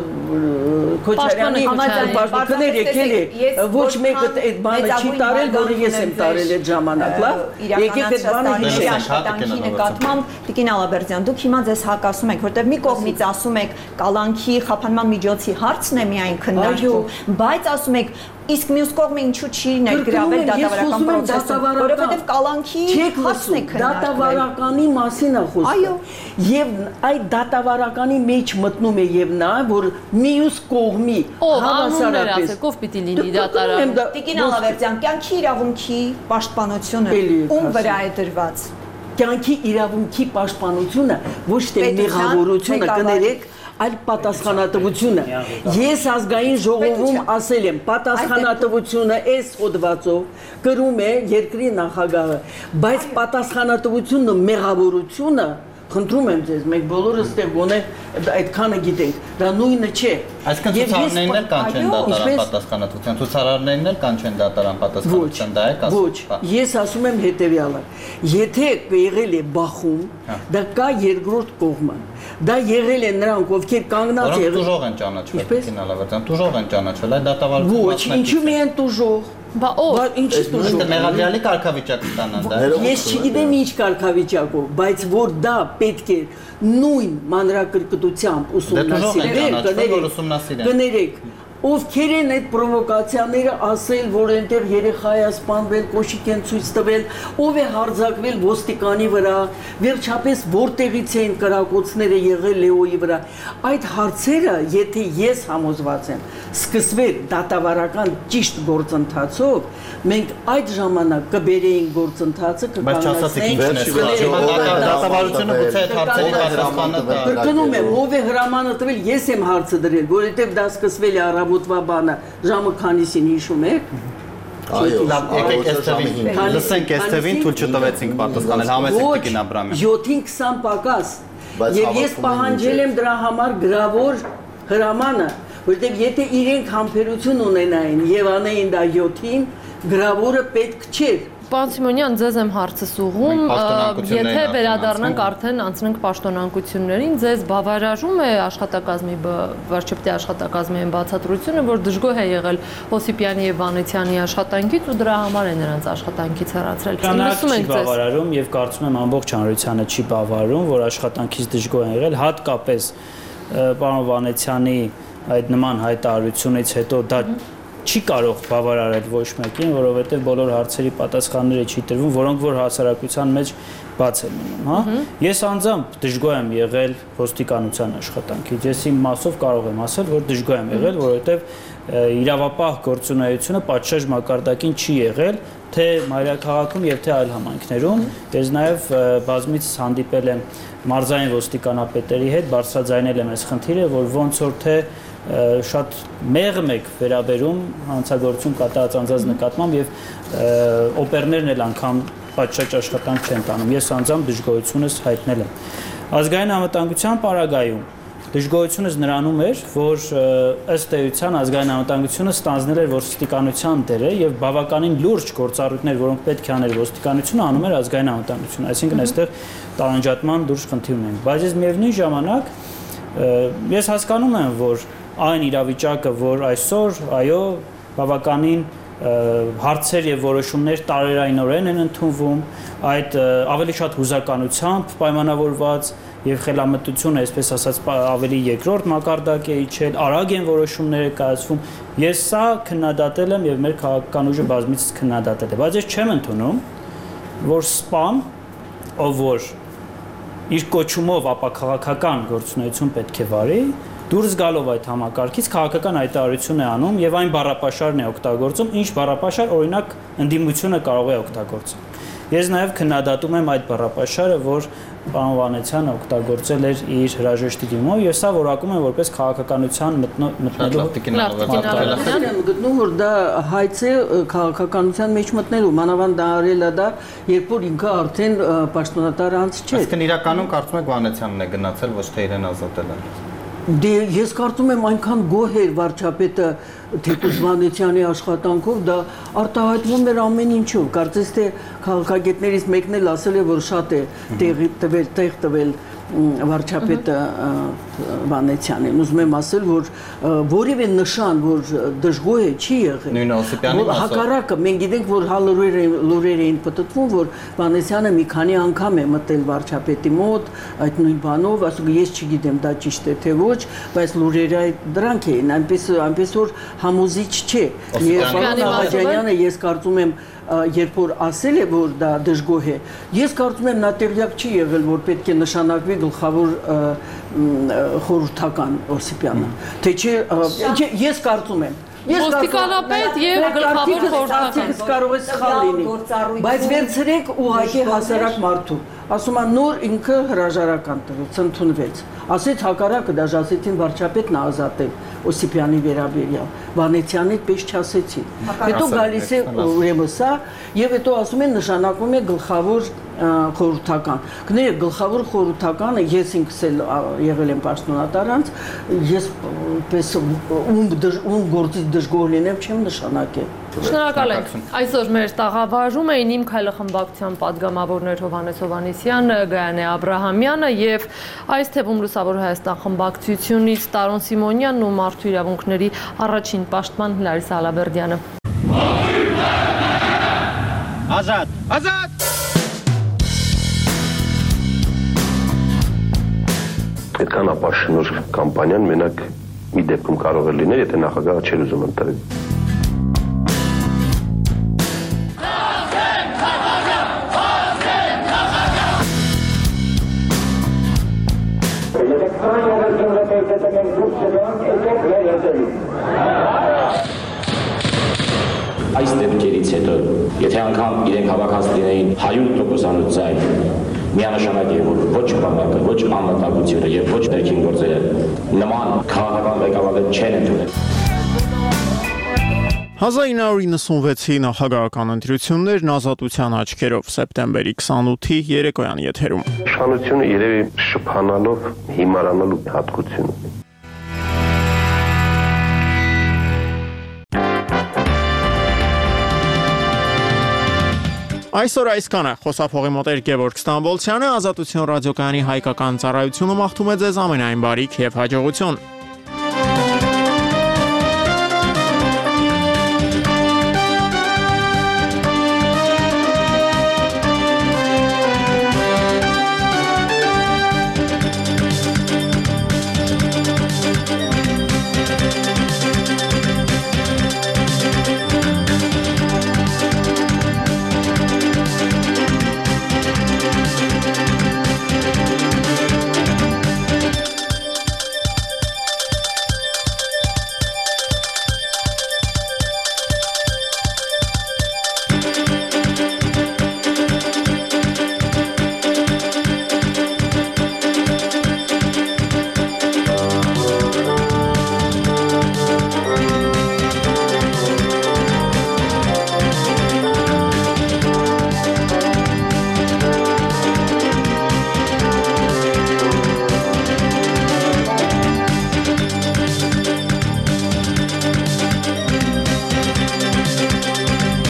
Քոչարյանի պաշտպաններ եկել է, ոչ մեկը այդ բանը չի տարել, որը ես եմ տարել այդ ժամանակ, լավ։ Եկեք այդ բանը հիշենք աշխատանքի նկատմամբ, Տիկին Ալավերդյան, դուք հիմա ձեզ հակասում եք, որտեղ մի կողմից ասում եք կալանքի խափանման միջոցի հարցն է միայն քննարկվում, բայց ասում եք իսկ մյուս կողմը ինչու չի ներգրավել դատավարական process-ում, որովհետև կալանքի հարցն է քննարկվել։ Դատավարականի մասին է խոսքը։ Այո։ Եվ այդ դատավարականի մեջ մտնում է եւ նա, որ մյուս կողմի հավասարապես ով պիտի լինի դատարան։ Տիկին Ալավերդյան, կյանքի իրավունքի պաշտպանությունը ում վրա է դրված։ Կյանքի իրավունքի պաշտպանությունը ոչ թե մեղավորությունը կներեք, այլ պատասխանատվությունը։ Ես ազգային ժողովում ասել եմ, պատասխանատվությունը այս հոդվածով կրում է երկրի նախագահը, բայց պատասխանատվությունը մեղավորությունը խնդրում եմ ձեզ, մենք բոլորս ստեղ գոնե այդքանը գիտենք, դա նույնը չէ։ Այսինքն ցուցարարներն էլ կան չեն դատարան պատասխանատվության, ցուցարարներն էլ կան չեն դատարան պատասխանատվության, դա եք ասում։ Ոչ, ես ասում եմ հետևյալը։ Եթե եղել է բախում, դա կա երկրորդ կողմը։ Դա եղել է նրանք, ովքեր կանգնած եղել։ Որոնք տուժող են ճանաչվել, Տիկին Ալավերդյան, տուժող են ճանաչվել, այդ դատավարությունը։ Ոչ, ինչու՞ միայն տուժող։ Բա ով։ Ինչի՞ տուժող։ Մեղադրյալի կարգավիճակ ստանան դա։ Ես չգիտեմ ինչ կարգավիճակով, բայց որ դա պետք է նույն մանրակրկտությամբ ուսումնասիրել, կներեք, ովքեր են այդ պրովոկացիաները ասել, որ այնտեղ երեխա է սպանվել, կոշիկ են ցույց տվել, ով է հարձակվել ոստիկանի վրա, վերջապես որտեղից են կրակոցները եղել Լեոյի վրա։ Այդ հարցերը, եթե ես համոզված եմ, սկսվել դատավարական ճիշտ գործընթացով, մենք այդ ժամանակ կբերեինք գործընթացը, կկանցնեինք դատավարությունը գուցե այդ հարցերի պատասխանը տա։ Կրկնում եմ, ով է հրամանը տվել, ես եմ հարցը դրել, որովհետև դա սկսվել է առավոտվա բանը, ժամը քանիսին հիշում եք։ Այո, եկեք Էստևին, լսենք Էստևին, թույլ չտվեցինք պատասխանել, համեցեք Տիկին Աբրամյան։ յոթին քսան պակաս, Եվ ես պահանջել եմ դրա համար գրավոր հրամանը, որտեղ եթե իրենք համբերություն ունենային եւ անեին դա յոթին, գրավորը պետք չէր։ Պարոն Սիմոնյան, ձեզ եմ հարցս ուղղում, եթե վերադառնանք արդեն անցնենք պաշտոնակություններին, ձեզ բավարարում է աշխատակազմի վարչապետի աշխատակազմի այն բացատրությունը, որ դժգոհ է եղել Հոսիպյանի եւ Վանեցյանի աշխատանքից ու դրա համար է նրանց աշխատանքից հեռացրել։ Լսում ենք ձեզ։ Բավարարում եւ կարծում եմ ամբողջ հանրությանը չի բավարարում, որ աշխատանքից դժգոհ են եղել, հատկապես պարոն Վանեցյանի այդ նման հայտարարությունից հետո դա չի կարող բավարարել ոչ մեկին, որովհետև բոլոր հարցերի պատասխանները չի տրվում, որոնք որ հասարակության մեջ բաց են մնում, հա։ Ես անձամբ դժգոհ եմ եղել ոստիկանության աշխատանքից։ Ես իմ մասով կարող եմ ասել, որ դժգոհ եմ եղել, որովհետև իրավապահ գործունեությունը պատշաճ մակարդակին չի եղել, թե մայրաքաղաքում եւ թե այլ համայնքներում։ Ես նաեւ բազմից հանդիպել եմ մարզային ոստիկանապետերի հետ, բարձրաձայնել եմ այս խնդիրը, որ ոնց որ թե շատ մեղմ եք վերաբերում հանցագործություն կատարած անձանց նկատմամբ եւ օպերներն էլ անգամ պատշաճ աշխատանք չեն տանում։ Ես անձամբ դժգոհությունս հայտնել եմ։ Ազգային անվտանգության պարագայում դժգոհությունս նրանում էր, որ ըստ էության ազգային անվտանգությունը ստանձնել էր ոստիկանության դերը եւ բավականին լուրջ գործառույթներ, որոնք պետք է աներ ոստիկանությունը, անում էր ազգային անվտանգությունը, այսինքն այստեղ տարանջատման դուրս խնդիր ունենք։ Բայց ես միևնույն ժամանակ ես հասկանում եմ, որ այն իրավիճակը, որ այսօր, այո, բավականին հարցեր եւ որոշումներ տարերայնորեն են ընդունվում, այդ ավելի շատ հուզականությամբ պայմանավորված եւ խելամտությունը, այսպես ասած, ավելի երկրորդ մակարդակ է իջել, արագ են որոշումները կայացվում։ Ես սա քննադատել եմ եւ մեր քաղաքական ուժը բազմիցս քննադատել է, բայց ես չեմ ընդունում, որ սպան, ով որ իր կոչումով ապաքաղաքական գործունեություն պետք է վարի, դուրս գալով այդ համակարգից քաղաքական հայտարարություն է անում եւ այն բառապաշարն է օգտագործում, ինչ բառապաշար օրինակ ընդդիմությունը կարող է օգտագործել։ Ես նաեւ քննադատում եմ այդ բառապաշարը, որ պարոն Վանեցյանը օգտագործել էր իր հրաժեշտի դիմով, եւ սա որակում եմ որպես քաղաքականության մտնելու մտնել։ Գտնում որ դա հայց է քաղաքականության մեջ մտնելու, մանավանդ դա արել է դա, երբ որ ինքը արդեն պաշտոնատար անձ չէ։ Այսինքն իրականում կարծում եք Վանեցյանն է գնացել, ոչ թե իրեն ազատել է։ Դե ես կարծում եմ այնքան գոհ էր վարչապետը թեկուզ Վանեցյանի աշխատանքով, դա արտահայտվում էր ամեն ինչով։ Կարծես թե քաղաքագետներից մեկն էլ ասել է, որ շատ է տեղի տվել, տեղ տվել վարչապետը Վանեցյանին։ Ուզում եմ ասել, որ որևէ նշան, որ դժգոհ է, չի եղել։ Նույն Հոսիպյանի մասով։ Հակառակը, մենք գիտենք, որ լուրեր էին պտտվում, որ Վանեցյանը մի քանի անգամ է մտել վարչապետի մոտ, այդ նույն բանով, ասում ես չգիտեմ դա ճիշտ է թե ոչ, բայց լուրերը դրանք էին, այնպես այնպես որ համոզիչ չէ։ Եվ պարոն Աղաջանյանը ես կարծում եմ երբ որ ասել է, որ դա դժգոհ է, ես կարծում եմ նա տեղյակ չի եղել, որ պետք է նշանակվի գլխավոր խորհրդական Հոսիպյանը, թե չէ, ես կարծում եմ։ Ոստիկանապետ եւ գլխավոր խորհրդական կարող է սխալ լինի, բայց վերցրեք ուղղակի հասարակ մարդու։ Ասում են նոր ինքը հրաժարական տվեց, ընդունվեց։ Ասեց հակառակը դաժասեցին վարչապետն ազատել Հոսիպյանի վերաբերյալ, Վանեցյանի պես չասեցին։ Հետո գալիս է ուրեմն սա եւ հետո ասում են նշանակվում է գլխավոր խորհրդական։ Կներեք, գլխավոր խորհրդականը ես ինքս էլ եղել եմ պաշտոնատար անձ, ես պես ում գործից դժգոհ լինեմ չեմ նշանակել։ Շնորհակալ ենք։ Այսօր մեր տաղավարում էին Իմ քայլը խմբակցության պատգամավորներ Հովհաննես Հովհաննիսյանը, Գայանե Աբրահամյանը եւ այս թվում Լուսավոր Հայաստան խմբակցությունից Տարոն Սիմոնյանն ու Մարդու իրավունքների առաջին պաշտպան Լարիսա Ալաբերդյանը։ Ազատ! Ազատ! Այդքան ապաշնոր կամպանիան մենակ մի դեպքում կարող է լինել, եթե նախագահը չէր ուզում ընտրել։ Այս դեպքերից հետո, եթե անգամ իրենք հավաքած լինեին հարյուր տոկոսանոց ձայն, միանշանակ է, որ ոչ բանակը, ոչ անվտանգությունը եւ ոչ ներքին գործերը նման քաղաքական ղեկավարներ չեն ընդունել։ հազար ինը հարյուր նվսանվեցի նախագահական ընտրություններն ազատության աչքերով սեպտեմբերի քսանութի երեկոյան եթերում։ Իշխանությունը երևի շփանալով հիմարանալու հատկություն ունի։ Այսօր այսքանը խոսափողի մոտ Գևորգ Ստամբոլցյանը, Ազատություն ռադիոկայանի հայկական ծառայությունը մաղթում է ձեզ ամենայն բարիք եւ հաջողություն։